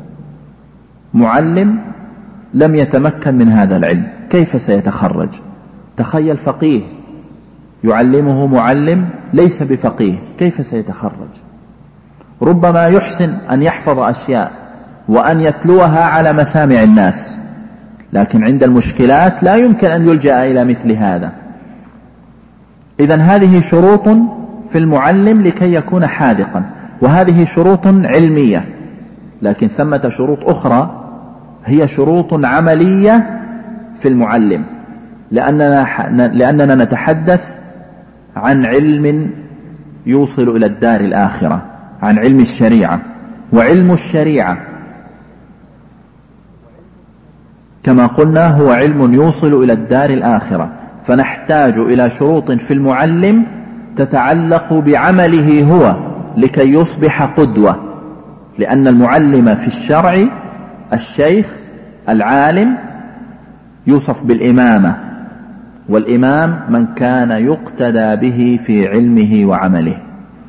معلم لم يتمكن من هذا العلم، كيف سيتخرج؟ تخيل فقيه يعلمه معلم ليس بفقيه، كيف سيتخرج؟ ربما يحسن أن يحفظ أشياء وأن يتلوها على مسامع الناس، لكن عند المشكلات لا يمكن أن يلجأ إلى مثل هذا. إذن هذه شروط في المعلم لكي يكون حاذقا، وهذه شروط علمية. لكن ثمة شروط أخرى هي شروط عملية في المعلم، لأننا نتحدث عن علم يوصل إلى الدار الآخرة، عن علم الشريعة. وعلم الشريعة كما قلنا هو علم يوصل إلى الدار الآخرة، فنحتاج إلى شروط في المعلم تتعلق بعمله هو لكي يصبح قدوة. لأن المعلم في الشرع الشيخ العالم يوصف بالإمامة، والإمام من كان يقتدى به في علمه وعمله.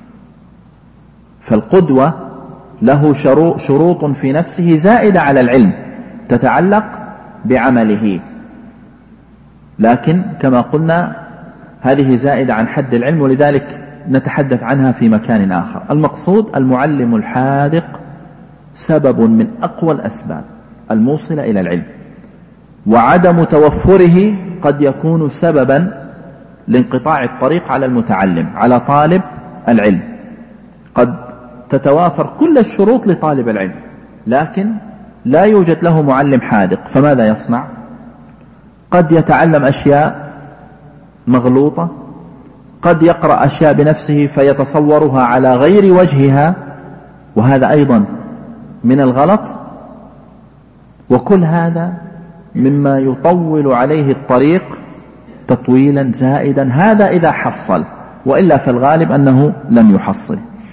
فالقدوة له شروط في نفسه زائدة على العلم تتعلق بعمله، لكن كما قلنا هذه زائدة عن حد العلم، ولذلك نتحدث عنها في مكان آخر. المقصود المعلم الحاذق سبب من أقوى الأسباب الموصلة إلى العلم، وعدم توفره قد يكون سببا لانقطاع الطريق على المتعلم، على طالب العلم. قد تتوافر كل الشروط لطالب العلم لكن لا يوجد له معلم حاذق، فماذا يصنع؟ قد يتعلم أشياء مغلوطة، قد يقرأ أشياء بنفسه فيتصورها على غير وجهها، وهذا أيضا من الغلط. وكل هذا مما يطول عليه الطريق تطويلا زائدا، هذا إذا حصل، وإلا في الغالب أنه لم يحصل.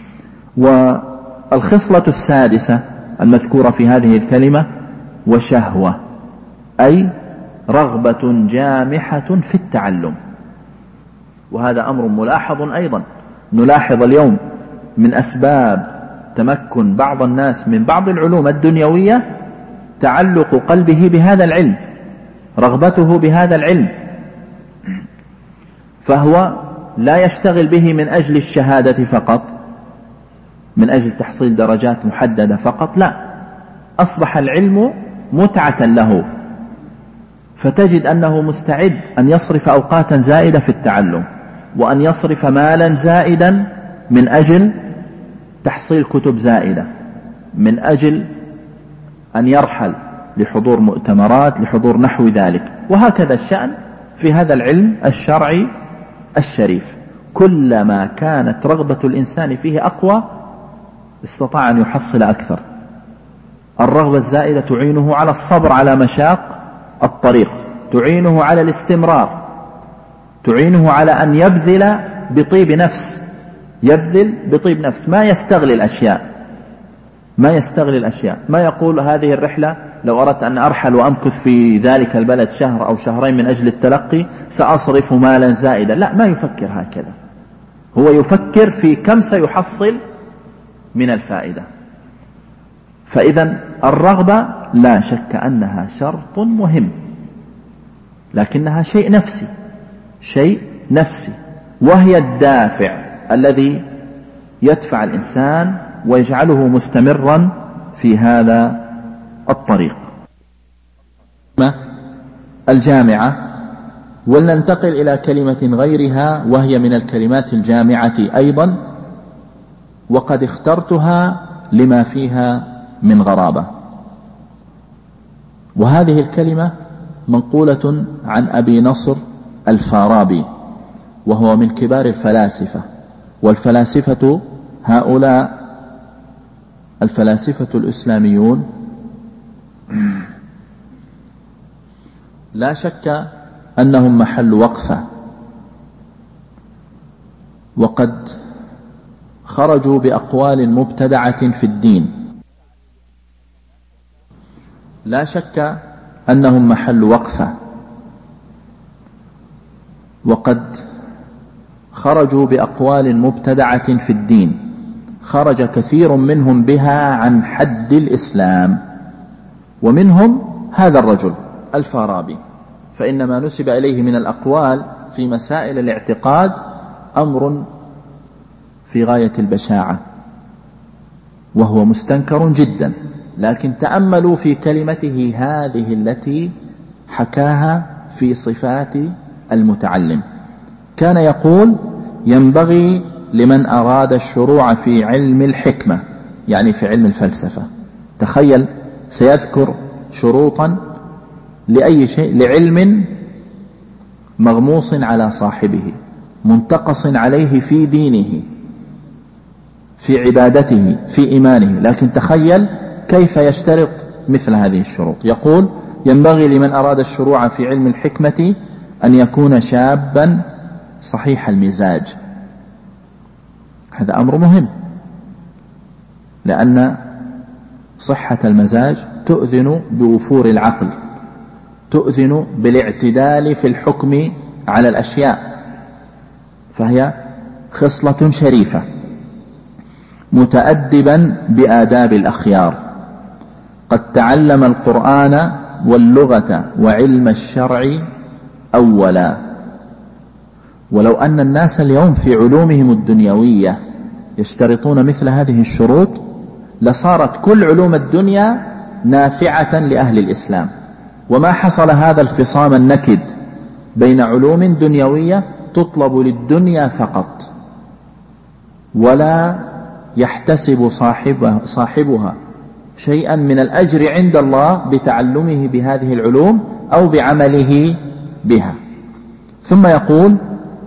والخصلة السادسة المذكورة في هذه الكلمة وشهوة، أي رغبة جامحة في التعلم. وهذا أمر ملاحظ أيضا، نلاحظ اليوم من أسباب تمكن بعض الناس من بعض العلوم الدنيوية تعلق قلبه بهذا العلم، رغبته بهذا العلم، فهو لا يشتغل به من أجل الشهادة فقط، من أجل تحصيل درجات محددة فقط، لا، أصبح العلم متعة له، فتجد أنه مستعد أن يصرف أوقاتا زائدة في التعلم، وأن يصرف مالا زائدا من أجل تحصيل كتب زائدة، من أجل أن يرحل لحضور مؤتمرات، لحضور نحو ذلك. وهكذا الشأن في هذا العلم الشرعي الشريف، كلما كانت رغبة الإنسان فيه أقوى استطاع أن يحصل أكثر. الرغبة الزائدة تعينه على الصبر على مشاق الطريق، تعينه على الاستمرار، تعينه على أن يبذل بطيب نفس، يبذل بطيب نفس، ما يستغل الأشياء، ما يقول هذه الرحلة لو أردت أن أرحل وأمكث في ذلك البلد شهر أو شهرين من أجل التلقي سأصرف مالا زائدا. لا، ما يفكر هكذا، هو يفكر في كم سيحصل من الفائدة. فإذا الرغبة لا شك أنها شرط مهم، لكنها شيء نفسي، وهي الدافع الذي يدفع الإنسان ويجعله مستمرا في هذا الطريق. الجامعة، ولننتقل إلى كلمة غيرها وهي من الكلمات الجامعة أيضا، وقد اخترتها لما فيها من غرابة. وهذه الكلمة منقولة عن أبي نصر الفارابي، وهو من كبار الفلاسفة. والفلاسفة هؤلاء الفلاسفة الإسلاميون لا شك أنهم محل وقفة، وقد خرجوا بأقوال مبتدعة في الدين، لا شك أنهم محل وقفة، وقد خرجوا بأقوال مبتدعة في الدين، خرج كثير منهم بها عن حد الإسلام، ومنهم هذا الرجل الفارابي. فإنما نسب إليه من الأقوال في مسائل الاعتقاد أمر في غاية البشاعة، وهو مستنكر جدا. لكن تأملوا في كلمته هذه التي حكاها في صفات المتعلم. كان يقول: ينبغي لمن أراد الشروع في علم الحكمة، يعني في علم الفلسفة. تخيل، سيذكر شروطا لأي شيء، لعلم مغموص على صاحبه، منتقص عليه في دينه، في عبادته، في إيمانه. لكن تخيل كيف يشترط مثل هذه الشروط. يقول: ينبغي لمن أراد الشروع في علم الحكمة أن يكون شابا صحيح المزاج. هذا أمر مهم، لأن صحة المزاج تؤذن بوفور العقل، تؤذن بالاعتدال في الحكم على الأشياء، فهي خصلة شريفة. متأدبا بآداب الأخيار، قد تعلم القرآن واللغة وعلم الشرع أولا. ولو أن الناس اليوم في علومهم الدنيوية يشترطون مثل هذه الشروط لصارت كل علوم الدنيا نافعة لأهل الإسلام، وما حصل هذا الفصام النكد بين علوم دنيوية تطلب للدنيا فقط، ولا يحتسب صاحبها شيئا من الأجر عند الله بتعلمه بهذه العلوم أو بعمله بها. ثم يقول: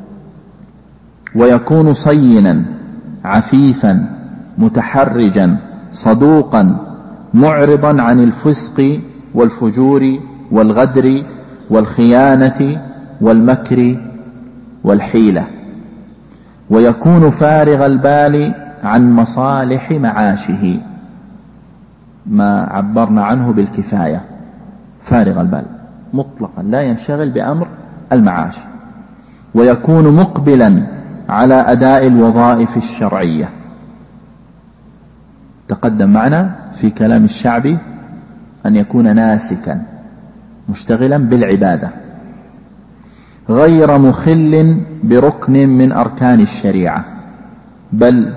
ويكون صينا عفيفا متحرجا صدوقا معرضا عن الفسق والفجور والغدر والخيانة والمكر والحيلة، ويكون فارغ البال عن مصالح معاشه، ما عبرنا عنه بالكفاية، فارغ البال مطلقا، لا ينشغل بأمر المعاش. ويكون مقبلا على أداء الوظائف الشرعية. تقدم معنا في كلام الشعبي أن يكون ناسكا مشتغلا بالعبادة، غير مخل بركن من أركان الشريعة، بل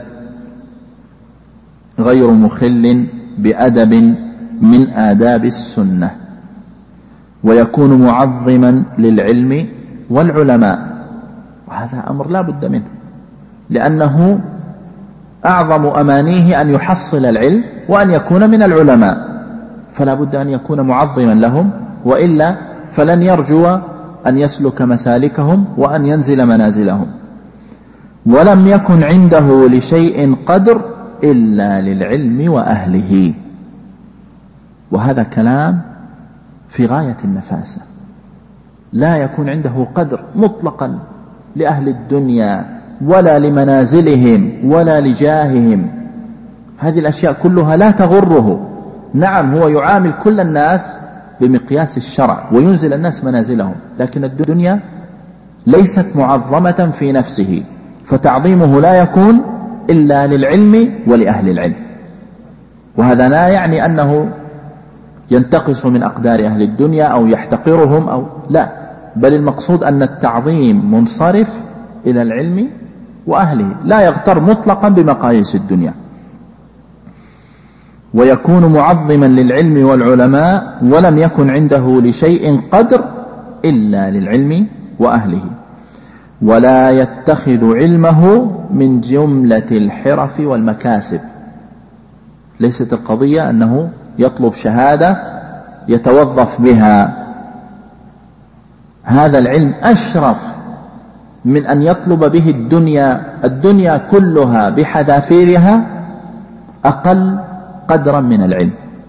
غير مخل بأدب من آداب السنة. ويكون معظما للعلم والعلماء، وهذا أمر لا بد منه، لأنه أعظم أمانيه أن يحصل العلم وأن يكون من العلماء، فلا بد أن يكون معظما لهم، وإلا فلن يرجو أن يسلك مسالكهم وأن ينزل منازلهم. ولم يكن عنده لشيء قدر إلا للعلم وأهله، وهذا كلام في غاية النفاسة. لا يكون عنده قدر مطلقا لأهل الدنيا ولا لمنازلهم ولا لجاههم، هذه الأشياء كلها لا تغره. نعم، هو يعامل كل الناس بمقياس الشرع وينزل الناس منازلهم، لكن الدنيا ليست معظمة في نفسه، فتعظيمه لا يكون إلا للعلم ولأهل العلم. وهذا لا يعني أنه ينتقص من أقدار أهل الدنيا أو يحتقرهم أو لا، بل المقصود أن التعظيم منصرف إلى العلم وأهله، لا يغتر مطلقا بمقاييس الدنيا. ويكون معظما للعلم والعلماء ولم يكن عنده لشيء قدر إلا للعلم وأهله. ولا يتخذ علمه من جملة الحرف والمكاسب، ليست القضية أنه يطلب شهادة يتوظف بها، هذا العلم أشرف من أن يطلب به الدنيا كلها بحذافيرها أقل قدرا من العلم.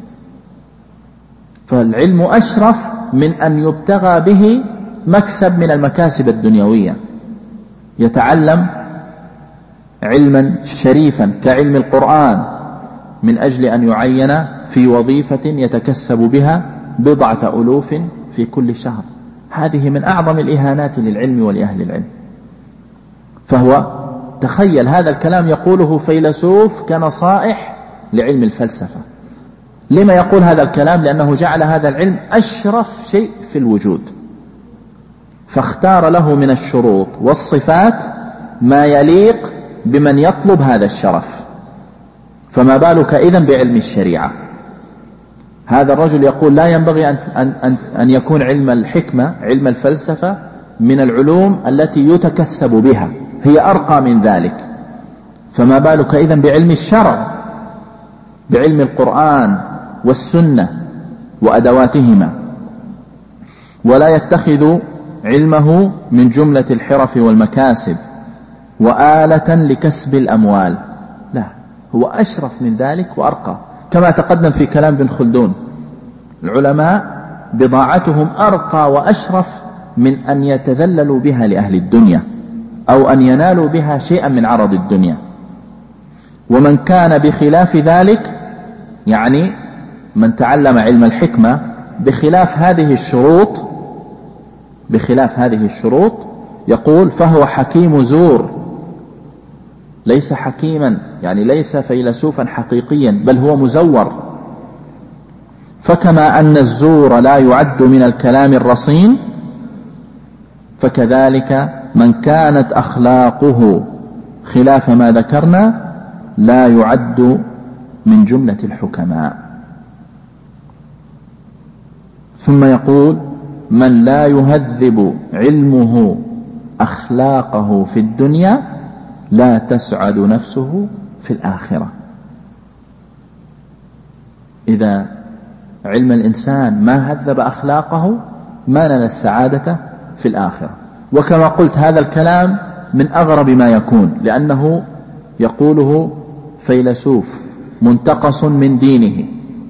فالعلم أشرف من أن يبتغى به مكسب من المكاسب الدنيوية، يتعلم علما شريفا كعلم القرآن من أجل أن يعين في وظيفة يتكسب بها 2,000 في كل شهر، هذه من أعظم الإهانات للعلم ولأهل العلم. فهو تخيل هذا الكلام يقوله فيلسوف كنصائح لعلم الفلسفة. لما يقول هذا الكلام؟ لأنه جعل هذا العلم أشرف شيء في الوجود، فاختار له من الشروط والصفات ما يليق بمن يطلب هذا الشرف، فما بالك إذن بعلم الشريعة؟ هذا الرجل يقول لا ينبغي أن يكون علم الحكمة علم الفلسفة من العلوم التي يتكسب بها، هي أرقى من ذلك، فما بالك إذن بعلم الشرع، بعلم القرآن والسنة وأدواتهما. ولا يتخذ علمه من جملة الحرف والمكاسب وآلة لكسب الأموال، لا، هو أشرف من ذلك وأرقى، كما تقدم في كلام ابن خلدون. العلماء بضاعتهم أرقى وأشرف من أن يتذللوا بها لأهل الدنيا أو أن ينالوا بها شيئا من عرض الدنيا. ومن كان بخلاف ذلك، يعني من تعلم علم الحكمة بخلاف هذه الشروط يقول فهو حكيم زور، ليس حكيما يعني ليس فيلسوفا حقيقيا، بل هو مزور. فكما أن الزور لا يعد من الكلام الرصين، فكذلك من كانت أخلاقه خلاف ما ذكرنا لا يعد من جملة الحكماء. ثم يقول من لا يهذب علمه أخلاقه في الدنيا لا تسعد نفسه في الآخرة. إذا علم الإنسان ما هذب أخلاقه ما نال السعادة في الآخرة. وكما قلت هذا الكلام من أغرب ما يكون، لأنه يقوله فيلسوف منتقص من دينه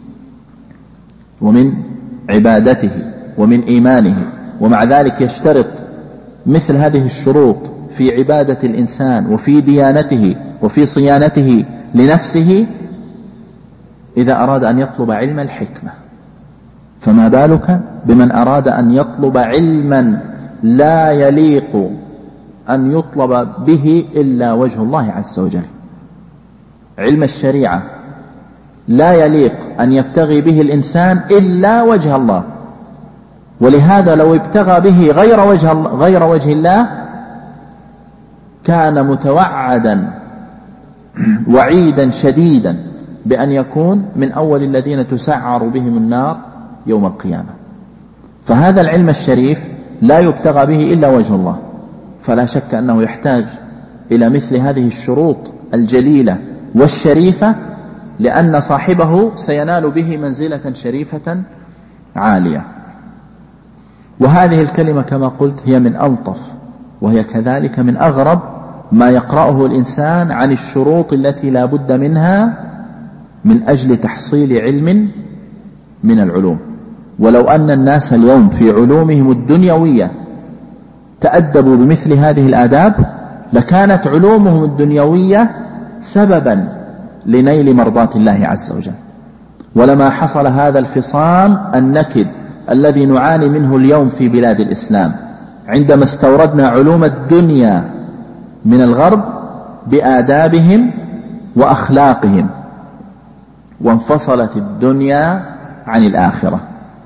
ومن عبادته ومن إيمانه، ومع ذلك يشترط مثل هذه الشروط في عبادة الإنسان وفي ديانته وفي صيانته لنفسه إذا أراد أن يطلب علم الحكمة، فما بالك بمن أراد أن يطلب علما لا يليق أن يطلب به إلا وجه الله عز وجل. علم الشريعة لا يليق أن يبتغي به الإنسان إلا وجه الله، ولهذا لو ابتغى به غير وجه الله كان متوعدا وعيدا شديدا بأن يكون من أول الذين تسعر بهم النار يوم القيامة. فهذا العلم الشريف لا يبتغى به إلا وجه الله، فلا شك أنه يحتاج إلى مثل هذه الشروط الجليلة والشريفة، لأن صاحبه سينال به منزلة شريفة عالية. وهذه الكلمة كما قلت هي من ألطف وهي كذلك من أغرب ما يقرأه الإنسان عن الشروط التي لا بد منها من أجل تحصيل علم من العلوم. ولو أن الناس اليوم في علومهم الدنيوية تأدبوا بمثل هذه الآداب لكانت علومهم الدنيوية سببا لنيل مرضات الله عز وجل، ولما حصل هذا الفصام النكد الذي نعاني منه اليوم في بلاد الإسلام عندما استوردنا علوم الدنيا من الغرب بآدابهم وأخلاقهم، وانفصلت الدنيا عن الآخرة.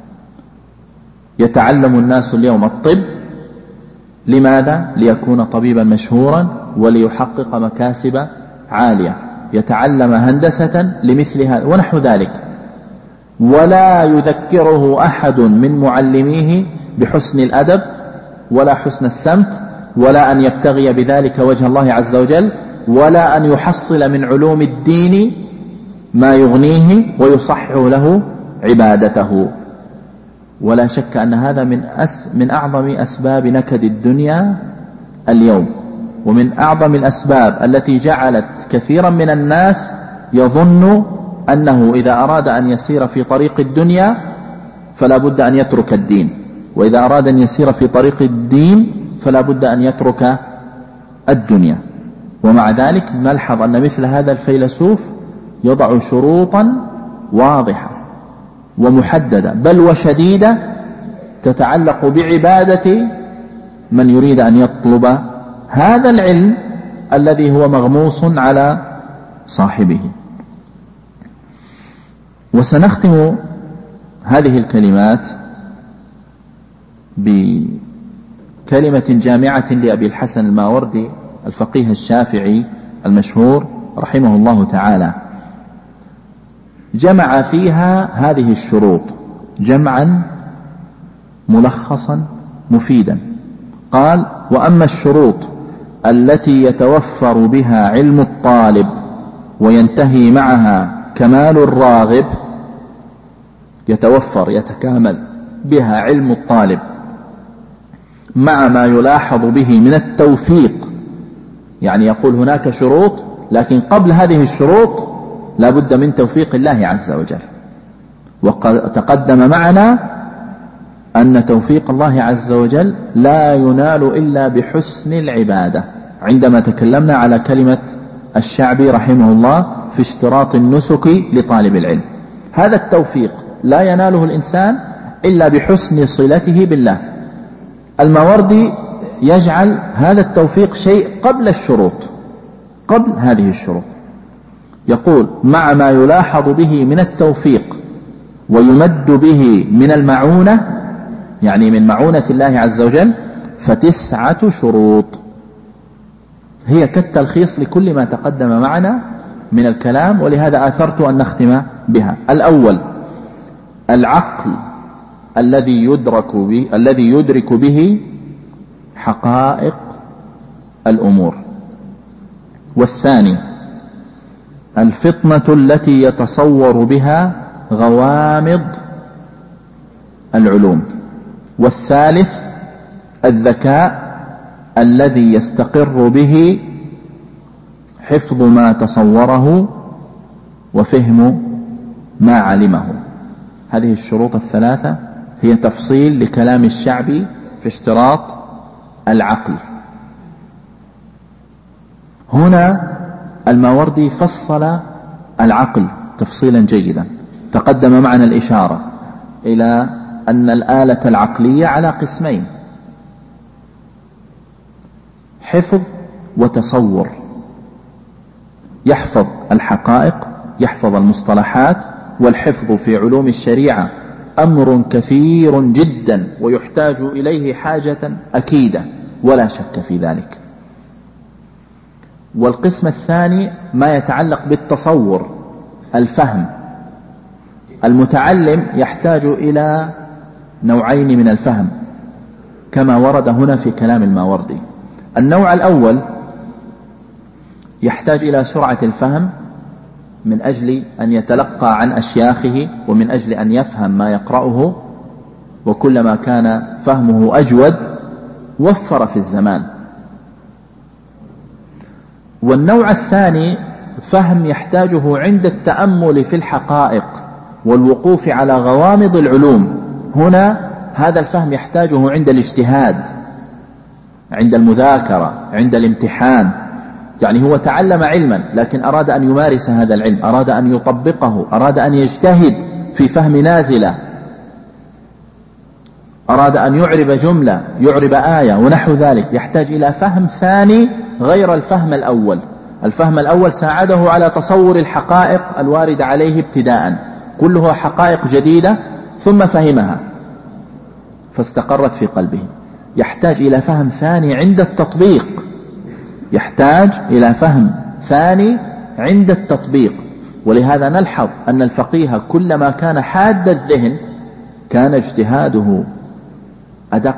يتعلم الناس اليوم الطب لماذا؟ ليكون طبيبا مشهورا وليحقق مكاسب عالية. يتعلم هندسة لمثل هذا ونحو ذلك، ولا يذكره أحد من معلميه بحسن الأدب ولا حسن السمت، ولا أن يبتغي بذلك وجه الله عز وجل، ولا أن يحصل من علوم الدين ما يغنيه ويصحح له عبادته. ولا شك أن هذا من أعظم أسباب نكد الدنيا اليوم، ومن أعظم الأسباب التي جعلت كثيرا من الناس يظن أنه إذا أراد أن يسير في طريق الدنيا فلا بد أن يترك الدين، وإذا أراد أن يسير في طريق الدين فلا بد أن يترك الدنيا. ومع ذلك نلحظ أن مثل هذا الفيلسوف يضع شروطا واضحة ومحددة بل وشديدة تتعلق بعبادة من يريد أن يطلب هذا العلم الذي هو مغموس على صاحبه. وسنختم هذه الكلمات بكلمة جامعة لأبي الحسن الماوردي الفقيه الشافعي المشهور رحمه الله تعالى، جمع فيها هذه الشروط جمعا ملخصا مفيدا. قال: وأما الشروط التي يتوفر بها علم الطالب وينتهي معها كمال الراغب، يتكامل بها علم الطالب مع ما يلاحظ به من التوفيق، يعني يقول هناك شروط لكن قبل هذه الشروط لا بد من توفيق الله عز وجل. وقد تقدم معنا أن توفيق الله عز وجل لا ينال إلا بحسن العبادة عندما تكلمنا على كلمة الشعبي رحمه الله في اشتراط النسك لطالب العلم. هذا التوفيق لا يناله الإنسان إلا بحسن صلته بالله. الماوردي يجعل هذا التوفيق شيء قبل الشروط، قبل هذه الشروط. يقول: مع ما يلاحظ به من التوفيق ويمد به من المعونة، يعني من معونة الله عز وجل، ف9 شروط. هي كالتلخيص لكل ما تقدم معنا من الكلام، ولهذا آثرت أن نختم بها. الأول: العقل الذي يدرك به حقائق الأمور. والثاني: الفطنة التي يتصور بها غوامض العلوم. والثالث: الذكاء الذي يستقر به حفظ ما تصوره وفهم ما علمه. هذه الشروط الثلاثة هي تفصيل لكلام الشعبي في اشتراط العقل. هنا الماوردي فصل العقل تفصيلا جيدا. تقدم معنا الإشارة إلى أن الآلة العقلية على قسمين: حفظ وتصور. يحفظ الحقائق، يحفظ المصطلحات. والحفظ في علوم الشريعة أمر كثير جدا ويحتاج إليه حاجة أكيدة ولا شك في ذلك. والقسم الثاني ما يتعلق بالتصور، الفهم. المتعلم يحتاج إلى نوعين من الفهم كما ورد هنا في كلام الماوردي. النوع الأول يحتاج إلى سرعة الفهم من أجل أن يتلقى عن أشياخه ومن أجل أن يفهم ما يقرأه، وكلما كان فهمه أجود وفر في الزمان. والنوع الثاني فهم يحتاجه عند التأمل في الحقائق والوقوف على غوامض العلوم. هنا هذا الفهم يحتاجه عند الاجتهاد، عند المذاكرة، عند الامتحان. يعني هو تعلم علما لكن أراد أن يمارس هذا العلم، أراد أن يطبقه، أراد أن يجتهد في فهم نازلة، أراد أن يعرب جملة، يعرب آية ونحو ذلك. يحتاج إلى فهم ثاني غير الفهم الأول. الفهم الأول ساعده على تصور الحقائق الواردة عليه ابتداء، كلها حقائق جديدة ثم فهمها فاستقرت في قلبه. يحتاج إلى فهم ثاني عند التطبيق، يحتاج إلى فهم ثاني عند التطبيق. ولهذا نلحظ أن الفقيه كلما كان حاد الذهن كان اجتهاده أدق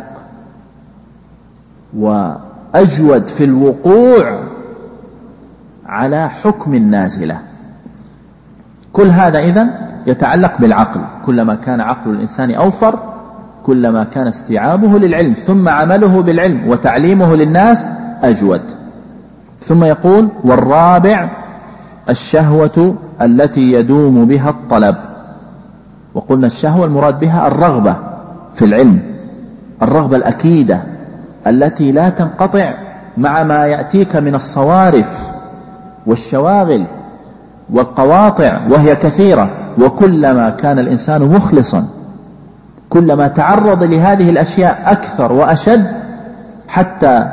وأجود في الوقوع على حكم النازلة. كل هذا إذن يتعلق بالعقل. كلما كان عقل الإنسان أوفر كلما كان استيعابه للعلم ثم عمله بالعلم وتعليمه للناس أجود. ثم يقول: والرابع الشهوة التي يدوم بها الطلب. وقلنا الشهوة المراد بها الرغبة في العلم، الرغبة الأكيدة التي لا تنقطع مع ما يأتيك من الصوارف والشواغل والقواطع، وهي كثيرة. وكلما كان الإنسان مخلصا كلما تعرض لهذه الأشياء أكثر وأشد حتى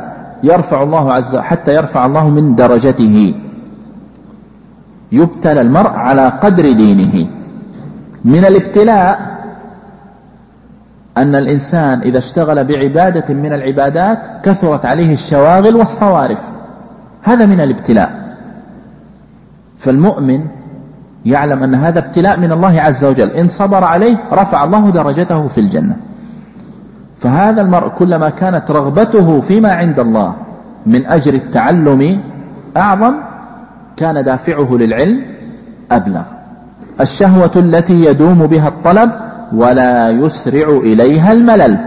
يرفع الله من درجته. يبتلى المرء على قدر دينه. من الابتلاء أن الإنسان إذا اشتغل بعبادة من العبادات كثرت عليه الشواغل والصوارف، هذا من الابتلاء. فالمؤمن يعلم أن هذا ابتلاء من الله عز وجل، إن صبر عليه رفع الله درجته في الجنة. فهذا المرء كلما كانت رغبته فيما عند الله من أجر التعلم أعظم كان دافعه للعلم أبلغ. الشهوة التي يدوم بها الطلب ولا يسرع إليها الملل.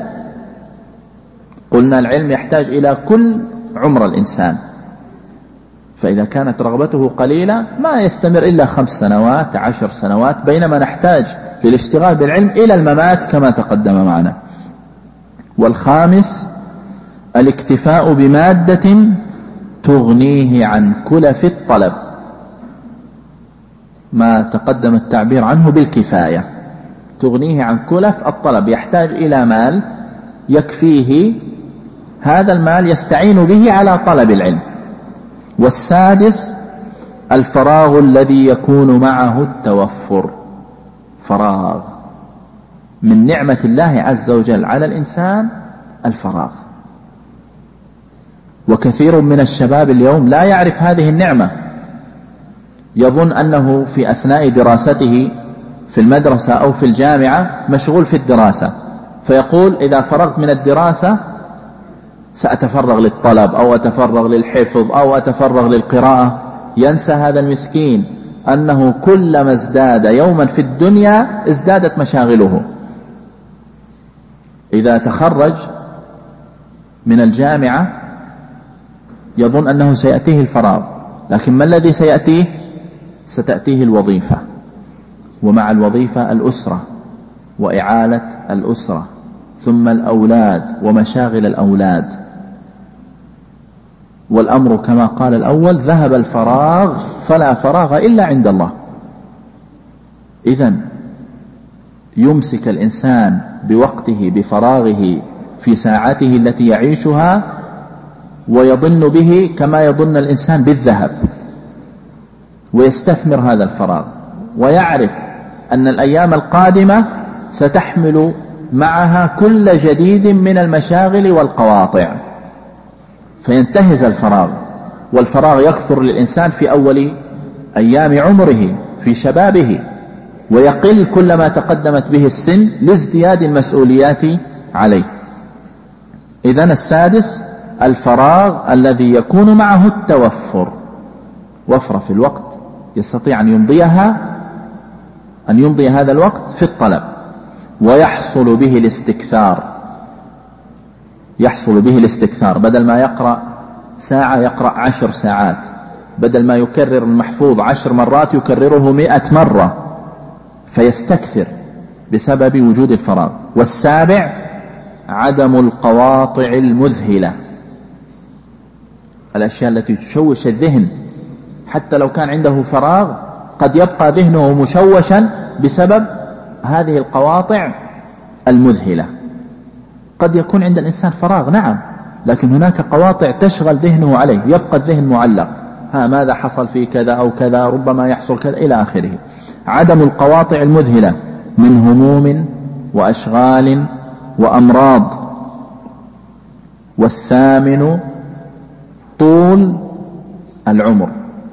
قلنا العلم يحتاج إلى كل عمر الإنسان، فإذا كانت رغبته قليلة ما يستمر إلا 5 سنوات 10 سنوات، بينما نحتاج في الاشتغال بالعلم إلى الممات كما تقدم معنا. والخامس الاكتفاء بمادة تغنيه عن كلف الطلب، ما تقدم التعبير عنه بالكفاية، تغنيه عن كلف الطلب. يحتاج إلى مال يكفيه، هذا المال يستعين به على طلب العلم. والسادس الفراغ الذي يكون معه التوفر. فراغ من نعمة الله عز وجل على الإنسان الفراغ، وكثير من الشباب اليوم لا يعرف هذه النعمة، يظن أنه في أثناء دراسته في المدرسة أو في الجامعة مشغول في الدراسة، فيقول إذا فرغت من الدراسة سأتفرغ للطلب أو أتفرغ للحفظ أو أتفرغ للقراءة. ينسى هذا المسكين أنه كلما ازداد يوما في الدنيا ازدادت مشاغله. إذا تخرج من الجامعة يظن أنه سيأتيه الفراغ، لكن ما الذي سيأتيه؟ ستأتيه الوظيفة، ومع الوظيفة الأسرة وإعالة الأسرة، ثم الأولاد ومشاغل الأولاد. والأمر كما قال الأول: ذهب الفراغ فلا فراغ إلا عند الله. إذن يمسك الإنسان بوقته بفراغه في ساعته التي يعيشها، ويظن به كما يظن الإنسان بالذهب، ويستثمر هذا الفراغ، ويعرف أن الأيام القادمة ستحمل معها كل جديد من المشاغل والقواطع، فينتهز الفراغ. والفراغ يكثر للإنسان في أول أيام عمره في شبابه، ويقل كلما تقدمت به السن لازدياد المسؤوليات عليه. إذن السادس الفراغ الذي يكون معه التوفر، وفرة في الوقت يستطيع أن يمضي هذا الوقت في الطلب، ويحصل به الاستكثار، بدل ما يقرأ ساعة يقرأ 10 ساعات، بدل ما يكرر المحفوظ 10 مرات يكرره 100 مرة، فيستكثر بسبب وجود الفراغ. والسابع عدم القواطع المذهلة، الأشياء التي تشوش الذهن، حتى لو كان عنده فراغ قد يبقى ذهنه مشوشا بسبب هذه القواطع المذهلة. قد يكون عند الإنسان فراغ نعم، لكن هناك قواطع تشغل ذهنه عليه، يبقى الذهن معلق، ماذا حصل في كذا أو كذا، ربما يحصل كذا إلى آخره. عدم القواطع المذهلة من هموم وأشغال وأمراض. والثامن طول العمر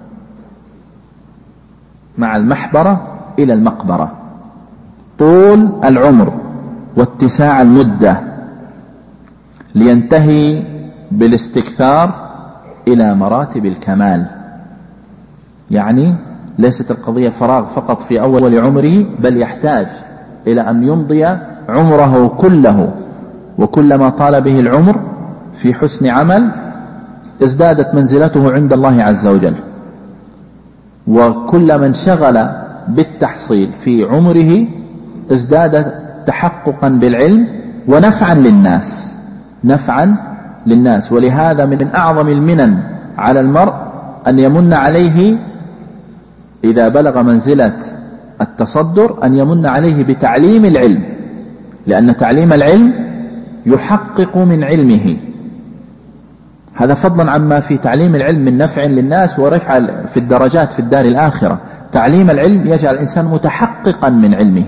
مع المحبرة إلى المقبرة، طول العمر واتساع المدة لينتهي بالاستكثار إلى مراتب الكمال. يعني ليست القضية فراغ فقط في أول عمره، بل يحتاج إلى أن يمضي عمره كله، وكلما طال به العمر في حسن عمل ازدادت منزلته عند الله عز وجل، وكلما انشغل بالتحصيل في عمره ازداد تحققا بالعلم ونفعا للناس. ولهذا من أعظم المنن على المرء أن يمن عليه إذا بلغ منزلة التصدر أن يمن عليه بتعليم العلم، لأن تعليم العلم يحقق من علمه، هذا فضلا عما في تعليم العلم من نفع للناس ورفع في الدرجات في الدار الآخرة. تعليم العلم يجعل الإنسان متحققا من علمه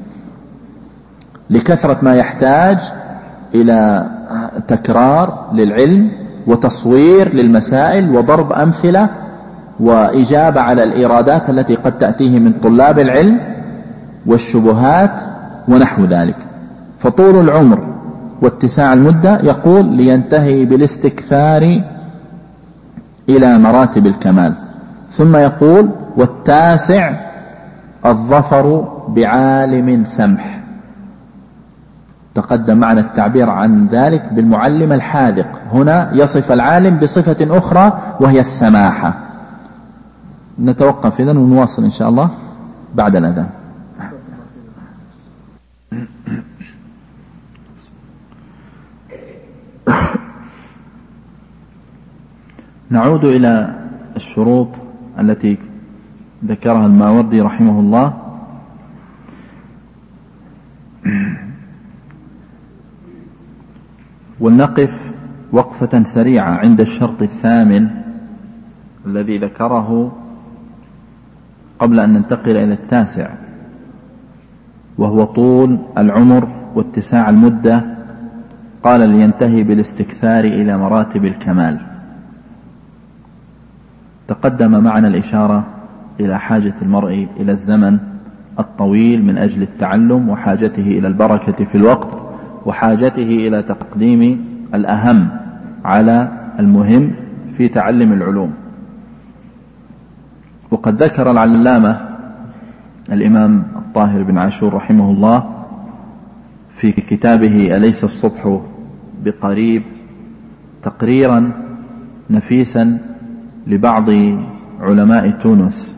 لكثرة ما يحتاج إلى تكرار للعلم وتصوير للمسائل وضرب أمثلة وإجابة على الإيرادات التي قد تأتيه من طلاب العلم والشبهات ونحو ذلك. فطول العمر واتساع المدة يقول لينتهي بالاستكثار إلى مراتب الكمال. ثم يقول والتاسع الظفر بعالم سمح، تقدم معنا التعبير عن ذلك بالمعلم الحاذق، هنا يصف العالم بصفة أخرى وهي السماحة. نتوقف إذن ونواصل إن شاء الله بعد الأذان. نعود إلى الشروط التي ذكرها الماوردي رحمه الله. ولنقف وقفة سريعة عند الشرط الثامن الذي ذكره قبل أن ننتقل إلى التاسع، وهو طول العمر واتساع المدة. قال لينتهي بالاستكثار إلى مراتب الكمال. تقدم معنا الإشارة إلى حاجة المرء إلى الزمن الطويل من أجل التعلم، وحاجته إلى البركة في الوقت، وحاجته إلى تقديم الأهم على المهم في تعلم العلوم. وقد ذكر العلامة الإمام الطاهر بن عاشور رحمه الله في كتابه أليس الصبح بقريب تقريرا نفيسا لبعض علماء تونس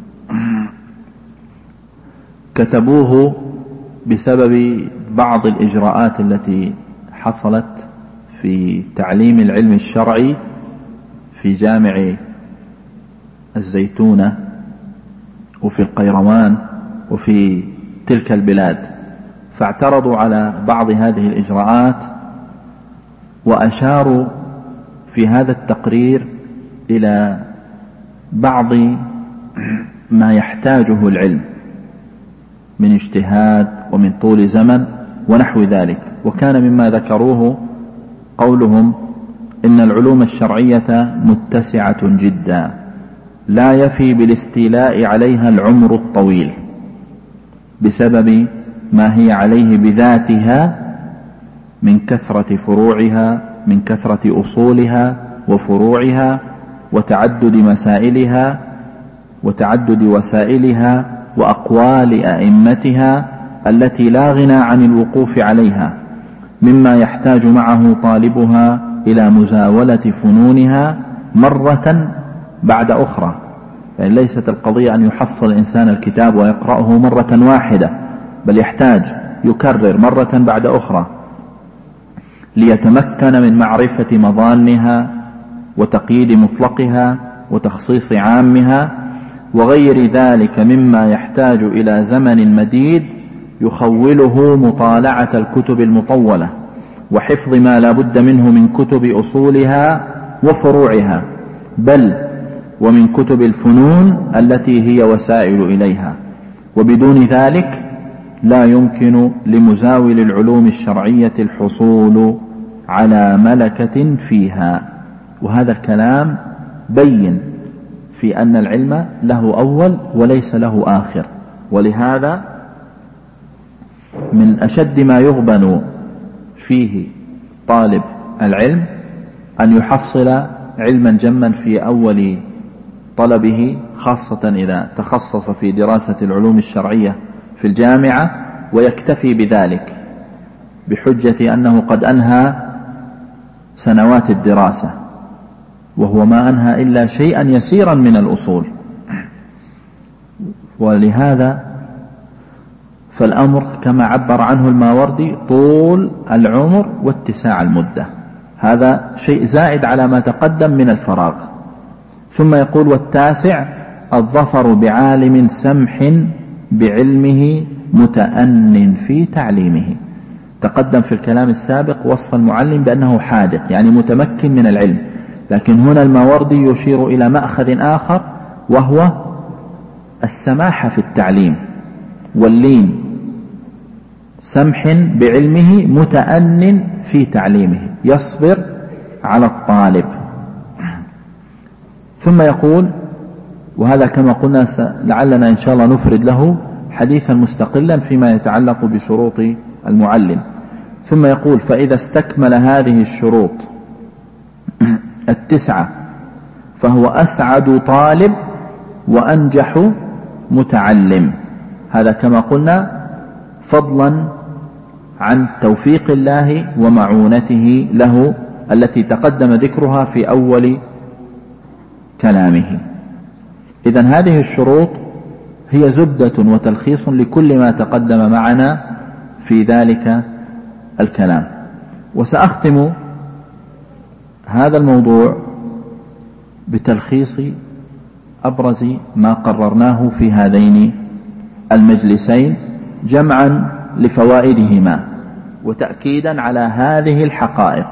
كتبوه بسبب بعض الإجراءات التي حصلت في تعليم العلم الشرعي في جامع الزيتونة وفي القيروان وفي تلك البلاد، فاعترضوا على بعض هذه الإجراءات وأشاروا في هذا التقرير إلى بعض ما يحتاجه العلم من اجتهاد ومن طول زمن ونحو ذلك. وكان مما ذكروه قولهم إن العلوم الشرعية متسعة جدا لا يفي بالاستيلاء عليها العمر الطويل، بسبب ما هي عليه بذاتها من كثرة فروعها، من كثرة أصولها وفروعها وتعدد مسائلها وتعدد وسائلها وأقوال أئمتها التي لا غنى عن الوقوف عليها، مما يحتاج معه طالبها إلى مزاولة فنونها مرة بعد أخرى. يعني ليست القضية أن يحصل الإنسان الكتاب ويقرأه مرة واحدة، بل يحتاج يكرر مرة بعد أخرى ليتمكن من معرفة مظانها وتقييد مطلقها وتخصيص عامها وغير ذلك مما يحتاج إلى زمن مديد يخوله مطالعة الكتب المطولة وحفظ ما لا بد منه من كتب أصولها وفروعها، بل ومن كتب الفنون التي هي وسائل إليها. وبدون ذلك لا يمكن لمزاول العلوم الشرعية الحصول على ملكة فيها. وهذا الكلام بين في أن العلم له أول وليس له آخر، ولهذا من أشد ما يغبن فيه طالب العلم أن يحصل علما جما في أول طلبه، خاصة إذا تخصص في دراسة العلوم الشرعية في الجامعة، ويكتفي بذلك بحجة أنه قد أنهى سنوات الدراسة، وهو ما أنهى إلا شيئا يسيرا من الأصول. ولهذا فالأمر كما عبر عنه الماوردي طول العمر واتساع المدة، هذا شيء زائد على ما تقدم من الفراغ. ثم يقول: والتاسع الظفر بعالم سمح بعلمه متأن في تعليمه. تقدم في الكلام السابق وصف المعلم بأنه حاذق، يعني متمكن من العلم، لكن هنا الماوردي يشير إلى مأخذ آخر وهو السماحة في التعليم واللين، سمح بعلمه متأن في تعليمه، يصبر على الطالب. ثم يقول، وهذا كما قلنا لعلنا إن شاء الله نفرد له حديثا مستقلا فيما يتعلق بشروط المعلم. ثم يقول: فإذا استكمل هذه الشروط 9 فهو أسعد طالب وأنجح متعلم. هذا كما قلنا فضلا عن توفيق الله ومعونته له التي تقدم ذكرها في أول كلامه. إذن هذه الشروط هي زبدة وتلخيص لكل ما تقدم معنا في ذلك الكلام. وسأختم هذا الموضوع بتلخيص أبرز ما قررناه في هذين المجلسين جمعا لفوائدهما وتأكيدا على هذه الحقائق.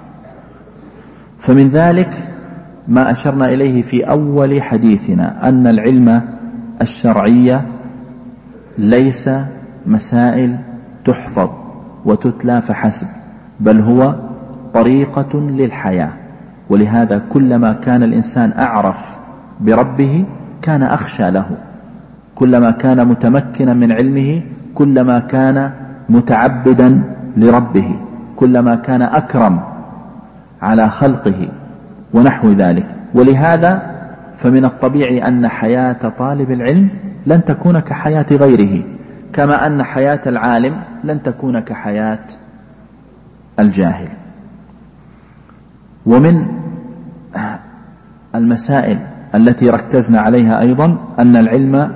فمن ذلك ما أشرنا إليه في أول حديثنا، أن العلم الشرعي ليس مسائل تحفظ وتتلى فحسب، بل هو طريقة للحياة. ولهذا كلما كان الإنسان أعرف بربه كان أخشى له، كلما كان متمكنا من علمه كلما كان متعبدا لربه، كلما كان أكرم على خلقه ونحو ذلك. ولهذا فمن الطبيعي أن حياة طالب العلم لن تكون كحياة غيره، كما أن حياة العالم لن تكون كحياة الجاهل. ومن المسائل التي ركزنا عليها أيضا أن العلم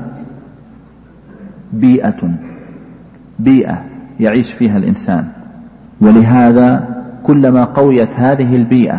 بيئة يعيش فيها الإنسان، ولهذا كلما قويت هذه البيئة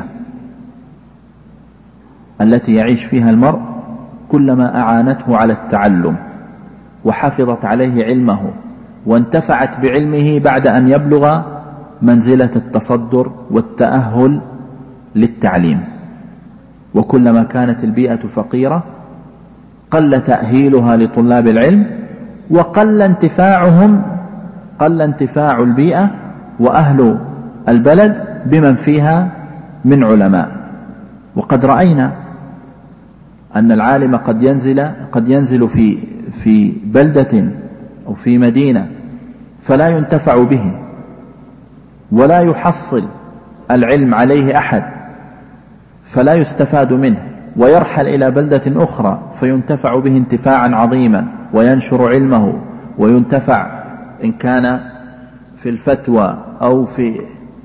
التي يعيش فيها المرء كلما أعانته على التعلم وحفظت عليه علمه وانتفعت بعلمه بعد أن يبلغ منزلة التصدر والتأهل للتعليم. وكلما كانت البيئة فقيرة قل تأهيلها لطلاب العلم وقل انتفاعهم، قل انتفاع البيئة وأهل البلد بمن فيها من علماء. وقد رأينا أن العالم قد ينزل في بلدة أو في مدينة فلا ينتفع به ولا يحصل العلم عليه أحد فلا يستفاد منه، ويرحل إلى بلدة أخرى فينتفع به انتفاعا عظيما وينشر علمه وينتفع إن كان في الفتوى أو في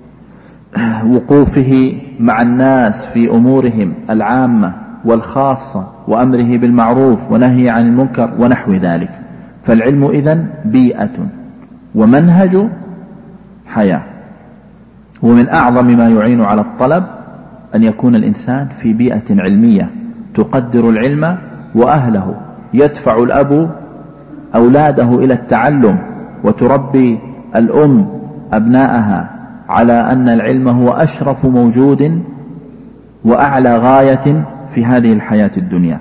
وقوفه مع الناس في أمورهم العامة والخاصة وأمره بالمعروف ونهي عن المنكر ونحو ذلك. فالعلم إذن بيئة ومنهج حياة. ومن أعظم ما يعين على الطلب أن يكون الإنسان في بيئة علمية تقدر العلم وأهله، يدفع الأب أولاده إلى التعلم وتربي الأم أبناءها على أن العلم هو أشرف موجود وأعلى غاية في هذه الحياة الدنيا.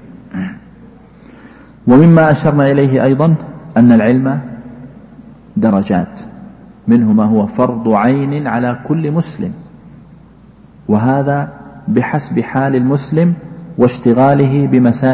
ومما أشرنا إليه أيضا أن العلم درجات، منه ما هو فرض عين على كل مسلم، وهذا بحسب حال المسلم واشتغاله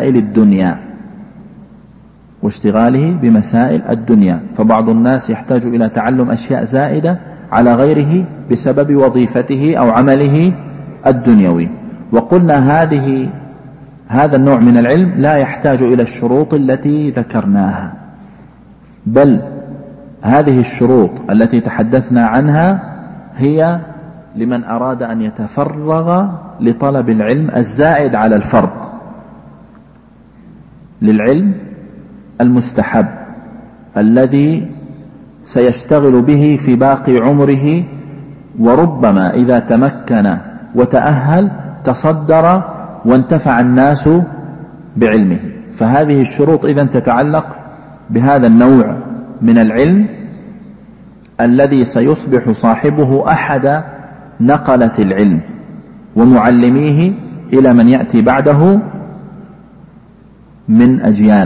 بمسائل الدنيا. فبعض الناس يحتاج إلى تعلم أشياء زائدة على غيره بسبب وظيفته أو عمله الدنيوي. وقلنا هذا النوع من العلم لا يحتاج إلى الشروط التي ذكرناها، بل هذه الشروط التي تحدثنا عنها هي لمن أراد أن يتفرغ لطلب العلم الزائد على الفرض، للعلم المستحب الذي سيشتغل به في باقي عمره، وربما إذا تمكن وتأهل تصدر وانتفع الناس بعلمه. فهذه الشروط إذن تتعلق بهذا النوع من العلم الذي سيصبح صاحبه أحد نقلة العلم ومعلميه إلى من يأتي بعده من أجيال.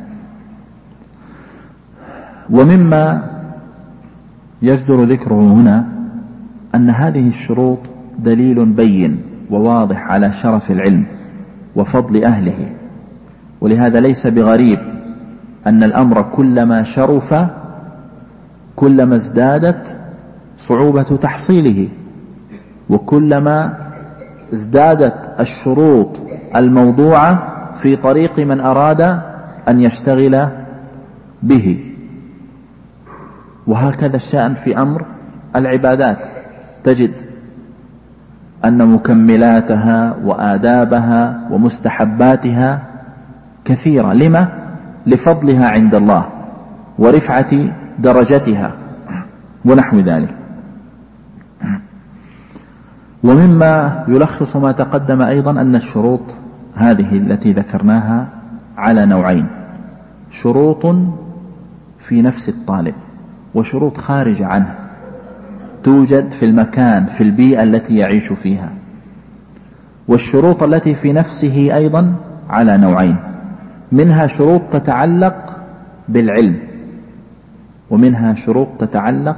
ومما يجدر ذكره هنا أن هذه الشروط دليل بين وواضح على شرف العلم وفضل أهله، ولهذا ليس بغريب أن الأمر كلما شرف كلما ازدادت صعوبة تحصيله، وكلما ازدادت الشروط الموضوعة في طريق من أراد أن يشتغل به. وهكذا الشأن في أمر العبادات، تجد أن مكملاتها وآدابها ومستحباتها كثيرة. لما؟ لفضلها عند الله ورفعة درجتها ونحو ذلك. ومما يلخص ما تقدم أيضا أن الشروط هذه التي ذكرناها على نوعين: شروط في نفس الطالب وشروط خارج عنه توجد في المكان في البيئة التي يعيش فيها. والشروط التي في نفسه أيضا على نوعين: منها شروط تتعلق بالعلم، ومنها شروط تتعلق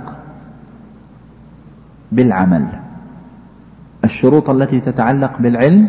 بالعمل. الشروط التي تتعلق بالعلم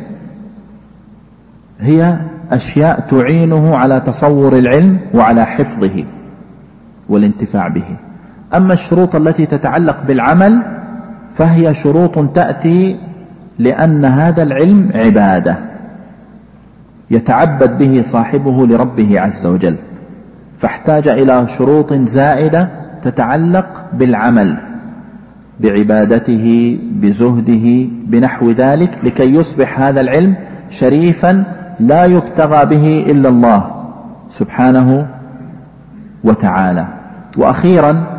هي أشياء تعينه على تصور العلم وعلى حفظه والانتفاع به. أما الشروط التي تتعلق بالعمل فهي شروط تأتي لأن هذا العلم عبادة يتعبد به صاحبه لربه عز وجل، فاحتاج إلى شروط زائدة تتعلق بالعمل، بعبادته، بزهده، بنحو ذلك، لكي يصبح هذا العلم شريفا لا يبتغى به إلا الله سبحانه وتعالى. وأخيرا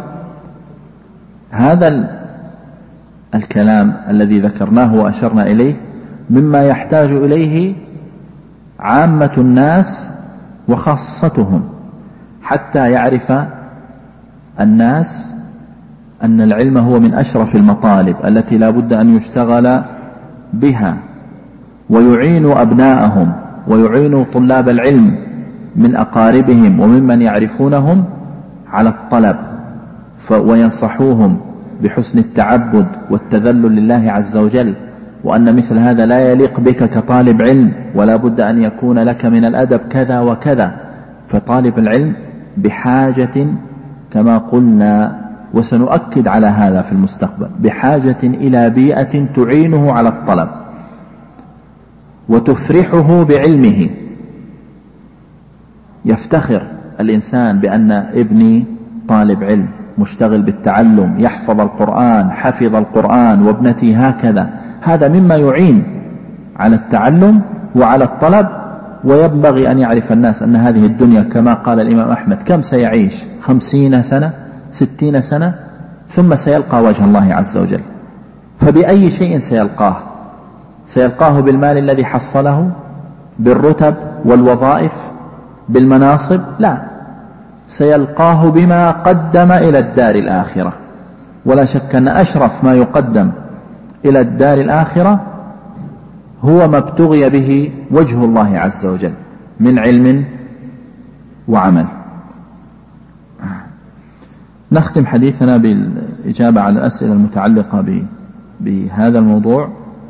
هذا الكلام الذي ذكرناه وأشرنا إليه مما يحتاج إليه عامة الناس وخاصتهم، حتى يعرف الناس أن العلم هو من أشرف المطالب التي لا بد أن يشتغل بها، ويعين أبناءهم ويعين طلاب العلم من أقاربهم وممن يعرفونهم على الطلب، وينصحوهم بحسن التعبد والتذلل لله عز وجل، وأن مثل هذا لا يليق بك كطالب علم، ولا بد أن يكون لك من الأدب كذا وكذا. فطالب العلم بحاجة كما قلنا، وسنؤكد على هذا في المستقبل، بحاجة إلى بيئة تعينه على الطلب وتفرحه بعلمه. يفتخر الإنسان بأن ابني طالب علم مشتغل بالتعلم، يحفظ القرآن، حفظ القرآن، وابنتي هكذا. هذا مما يعين على التعلم وعلى الطلب. وينبغي أن يعرف الناس أن هذه الدنيا كما قال الإمام أحمد كم سيعيش؟ 50 سنة 60 سنة ثم سيلقى وجه الله عز وجل. فبأي شيء سيلقاه؟ سيلقاه بالمال الذي حصله، بالرتب والوظائف، بالمناصب؟ لا، سيلقاه بما قدم إلى الدار الآخرة. ولا شك أن أشرف ما يقدم إلى الدار الآخرة هو ما ابتغي به وجه الله عز وجل من علم وعمل. نختم حديثنا بالإجابة على الأسئلة المتعلقة بهذا الموضوع.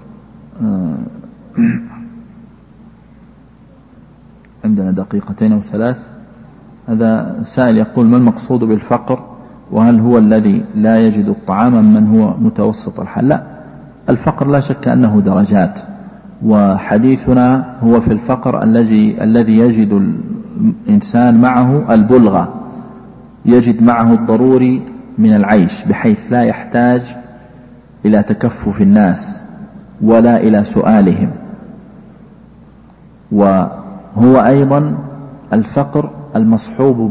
عندنا 2 أو 3. هذا سائل يقول: ما المقصود بالفقر؟ وهل هو الذي لا يجد الطعام من هو متوسط الحال؟ لا، الفقر لا شك أنه درجات، وحديثنا هو في الفقر الذي يجد الإنسان معه البلغة، يجد معه الضروري من العيش، بحيث لا يحتاج إلى تكفف الناس ولا إلى سؤالهم. وهو أيضا الفقر المصحوب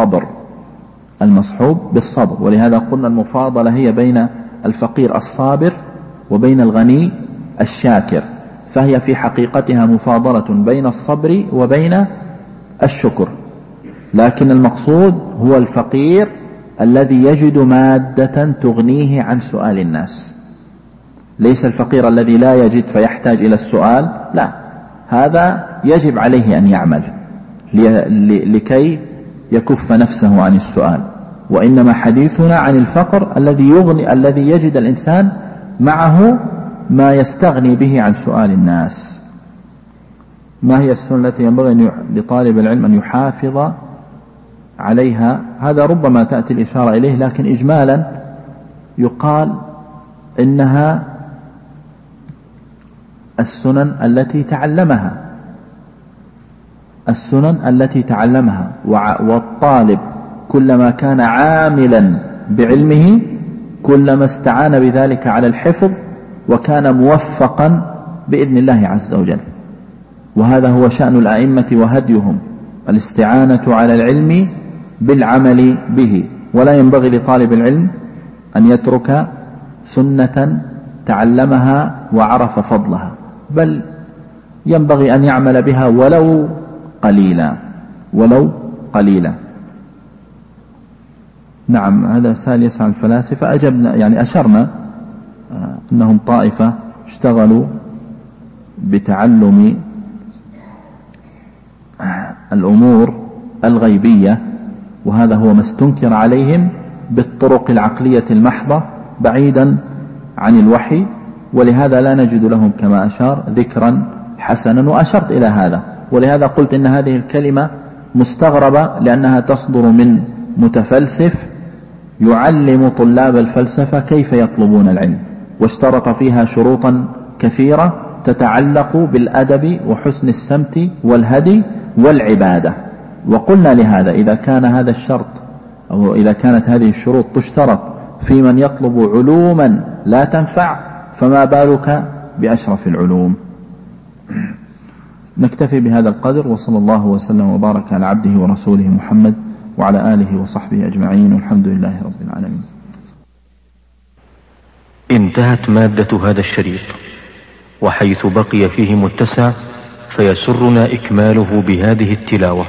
بالصبر، ولهذا قلنا المفاضلة هي بين الفقير الصابر وبين الغني الشاكر، فهي في حقيقتها مفاضلة بين الصبر وبين الشكر. لكن المقصود هو الفقير الذي يجد مادة تغنيه عن سؤال الناس، ليس الفقير الذي لا يجد فيحتاج إلى السؤال، لا، هذا يجب عليه أن يعمل لكي يكف نفسه عن السؤال. وإنما حديثنا عن الفقر الذي يجد الإنسان معه ما يستغني به عن سؤال الناس. ما هي السنة التي ينبغي لطالب العلم أن يحافظ عليها؟ هذا ربما تأتي الإشارة إليه، لكن إجمالا يقال إنها السنن التي تعلمها. والطالب كلما كان عاملا بعلمه كلما استعان بذلك على الحفظ وكان موفقا بإذن الله عز وجل. وهذا هو شأن الأئمة وهديهم، الاستعانة على العلم بالعمل به. ولا ينبغي لطالب العلم أن يترك سنة تعلمها وعرف فضلها، بل ينبغي أن يعمل بها ولو قليلا. نعم، هذا سائل يسأل الفلاسفة. أجبنا يعني أشرنا أنهم طائفة اشتغلوا بتعلم الأمور الغيبية، وهذا هو ما استنكر عليهم بالطرق العقلية المحضة بعيدا عن الوحي. ولهذا لا نجد لهم كما أشار ذكرا حسنا، وأشرت إلى هذا. ولهذا قلت إن هذه الكلمة مستغربة لأنها تصدر من متفلسف يعلم طلاب الفلسفة كيف يطلبون العلم، واشترط فيها شروطا كثيرة تتعلق بالأدب وحسن السمت والهدي والعبادة. وقلنا لهذا إذا كان هذا الشرط أو إذا كانت هذه الشروط تشترط في من يطلب علوما لا تنفع، فما بالك بأشرف العلوم. نكتفي بهذا القدر، وصلى الله وسلم وبارك على عبده ورسوله محمد وعلى آله وصحبه أجمعين، والحمد لله رب العالمين. انتهت مادة هذا الشريط، وحيث بقي فيه متسع فيسرنا إكماله بهذه التلاوة.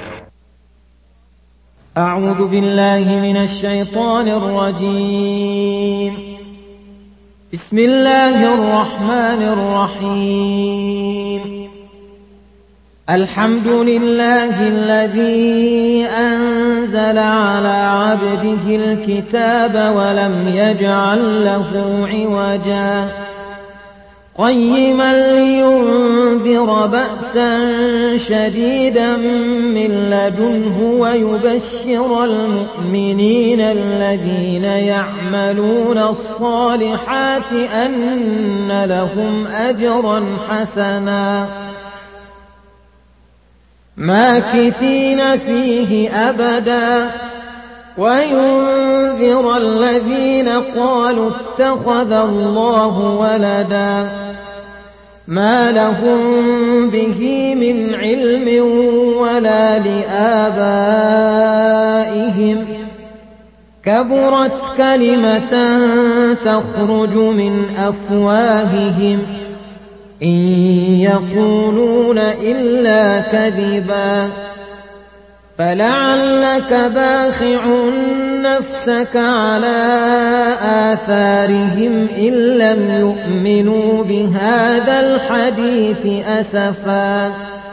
أعوذ بالله من الشيطان الرجيم. بسم الله الرحمن الرحيم. الحمد لله الذي أنزل على عبده الكتاب ولم يجعل له عوجا قيما لينذر لينذر بأسا شديدا من لدنه ويبشر المؤمنين الذين يعملون الصالحات أن لهم أجرا حسنا ماكثين فيه أبدا وينذر الذين قالوا اتخذ الله ولدا ما لهم به من علم ولا لآبائهم كبرت كلمة تخرج من أفواههم إن يقولون إلا كذبا فلعلك باخع نفسك على آثارهم إن لم يؤمنوا بهذا الحديث أسفا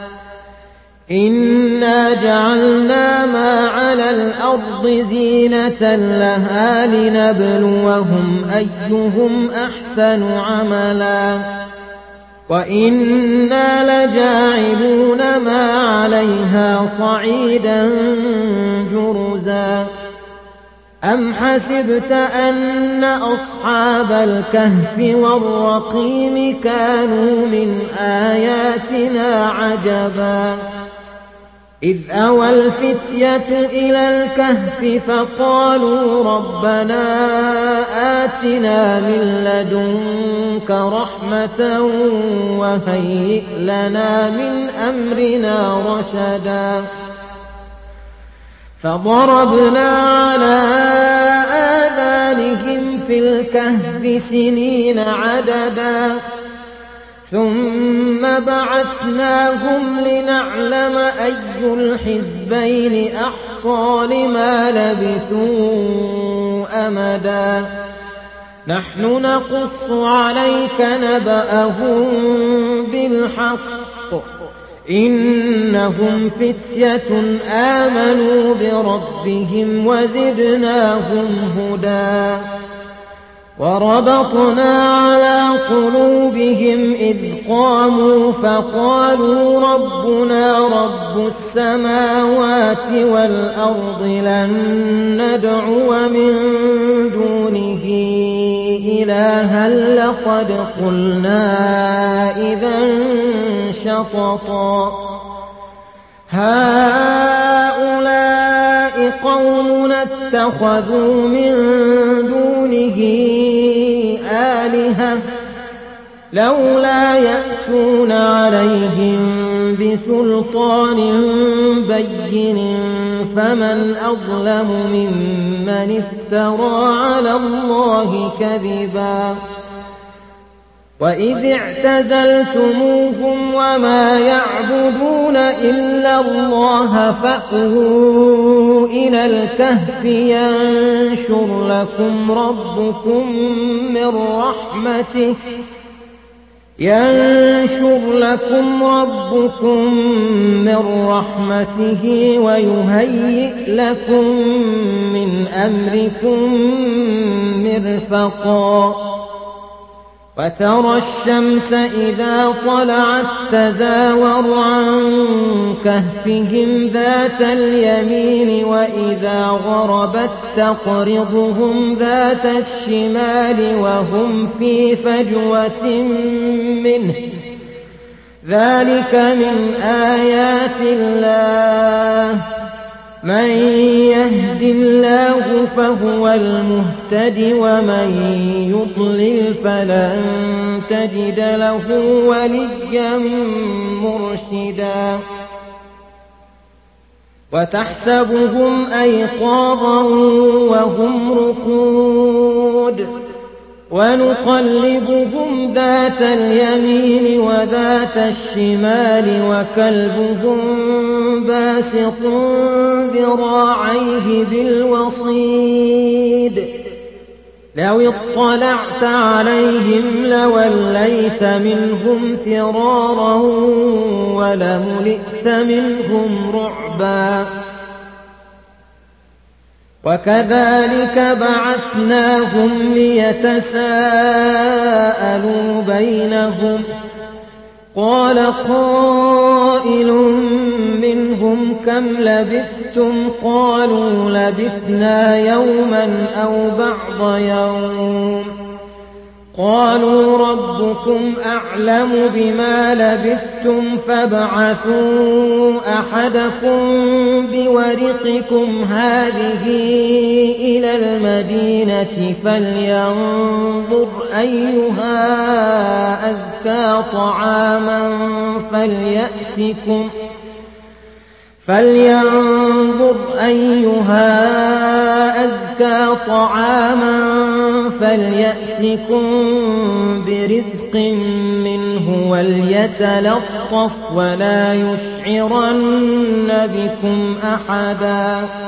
إنا جعلنا ما على الأرض زينة لها لنبلوهم أيهم أحسن عملا وإنا لجاعلون ما عليها صعيدا جرزا أم حسبت أن أصحاب الكهف والرقيم كانوا من آياتنا عجبا إذ أوى الفتية إلى الكهف فقالوا ربنا آتنا من لدنك رحمة وهيئ لنا من أمرنا رشدا فضربنا على آذانهم في الكهف سنين عددا ثم بعثناهم لنعلم أي الحزبين أحصى لما لبثوا أمدا نحن نقص عليك نبأهم بالحق إنهم فتية آمنوا بربهم وزدناهم هدى وربطنا على قلوبهم إذ قاموا فقالوا ربنا رب السماوات والأرض لن ندعو من دونه إلها لقد قلنا إذا شططا هؤلاء قومنا اتخذوا من دونه آلهة لولا يأتون عليهم بسلطان بين فمن أظلم ممن افترى على الله كذبا وإذ اعتزلتموهم وما يعبدون إلا الله فأووا إلى الكهف ينشر لكم ربكم من رحمته ويهيئ لكم من أمركم مرفقا وترى الشمس إذا طلعت تزاور عن كهفهم ذات اليمين وإذا غربت تقرضهم ذات الشمال وهم في فجوة منه ذلك من آيات الله من يهد الله فهو المهتد ومن يضلل فلن تجد له وليا مرشدا وتحسبهم أيقاظا وهم رقود ونقلبهم ذات اليمين وذات الشمال وكلبهم باسط ذراعيه بالوصيد لو اطلعت عليهم لوليت منهم فرارا ولملئت منهم رعبا وكذلك بعثناهم ليتساءلوا بينهم قال قائل منهم كم لبثتم قالوا لبثنا يوما أو بعض يوم قالوا ربكم أعلم بما لبثتم فابعثوا أحدكم بورقكم هذه إلى المدينة فلينظر أيها أزكى طعاما فليأتكم برزق منه وليتلطف ولا يشعرن بكم أحدا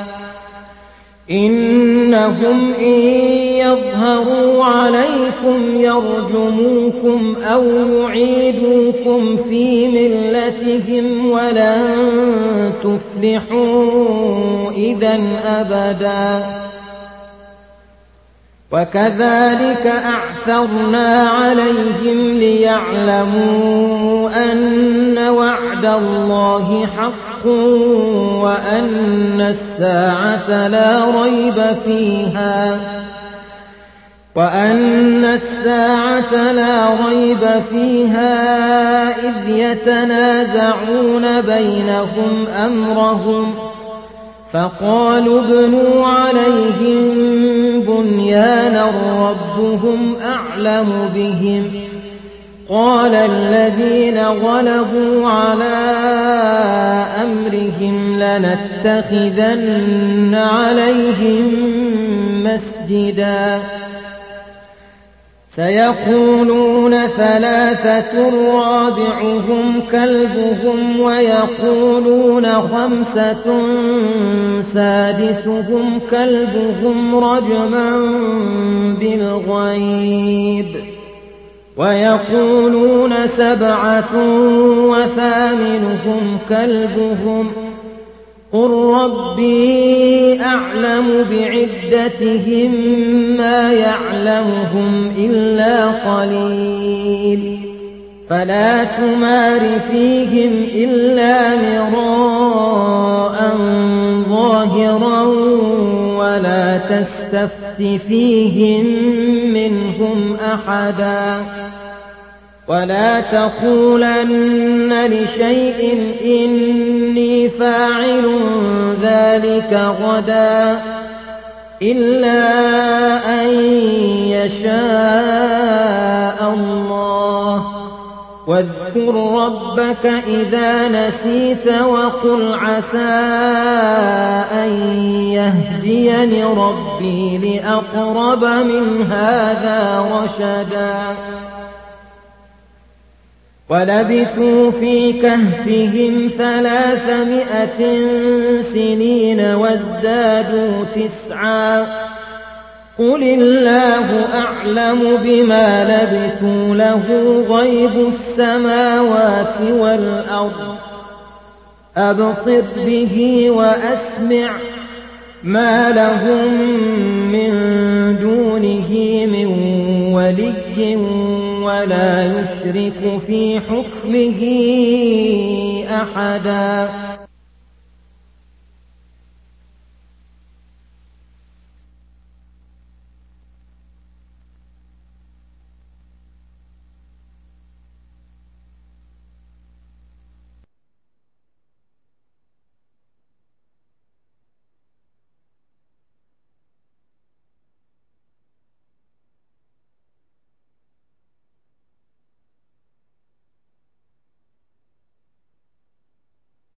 إنهم إن يظهروا عليكم يرجموكم أو يعيدوكم في ملتهم ولن تفلحوا إذا أبدا وكذلك أعثرنا عليهم ليعلموا أن وعد الله حق وأن الساعة لا ريب فيها إذ يتنازعون بينهم أمرهم فقالوا ابنوا عليهم بنيانا ربهم أعلم بهم قال الذين غلبوا على أمرهم لنتخذن عليهم مسجدا سيقولون ثلاثة رابعهم كلبهم ويقولون خمسة سادسهم كلبهم رجما بالغيب ويقولون سبعة وثامنهم كلبهم قل ربي أعلم بعدتهم ما يعلمهم إلا قليل فلا تمار فيهم إلا مراء ظاهرا ولا تستفت فيهم منهم أحدا ولا تقولن لشيء إني فاعل ذلك غدا إلا أن يشاء الله واذكر ربك إذا نسيت وقل عسى أن يهديني ربي لأقرب من هذا رشدا ولبثوا في كهفهم 300 سنين وازدادوا 9 قل الله أعلم بما لبثوا له غيب السماوات والأرض أبصر به وأسمع ما لهم من دونه من ولي ولا يشرك في حكمه أحدا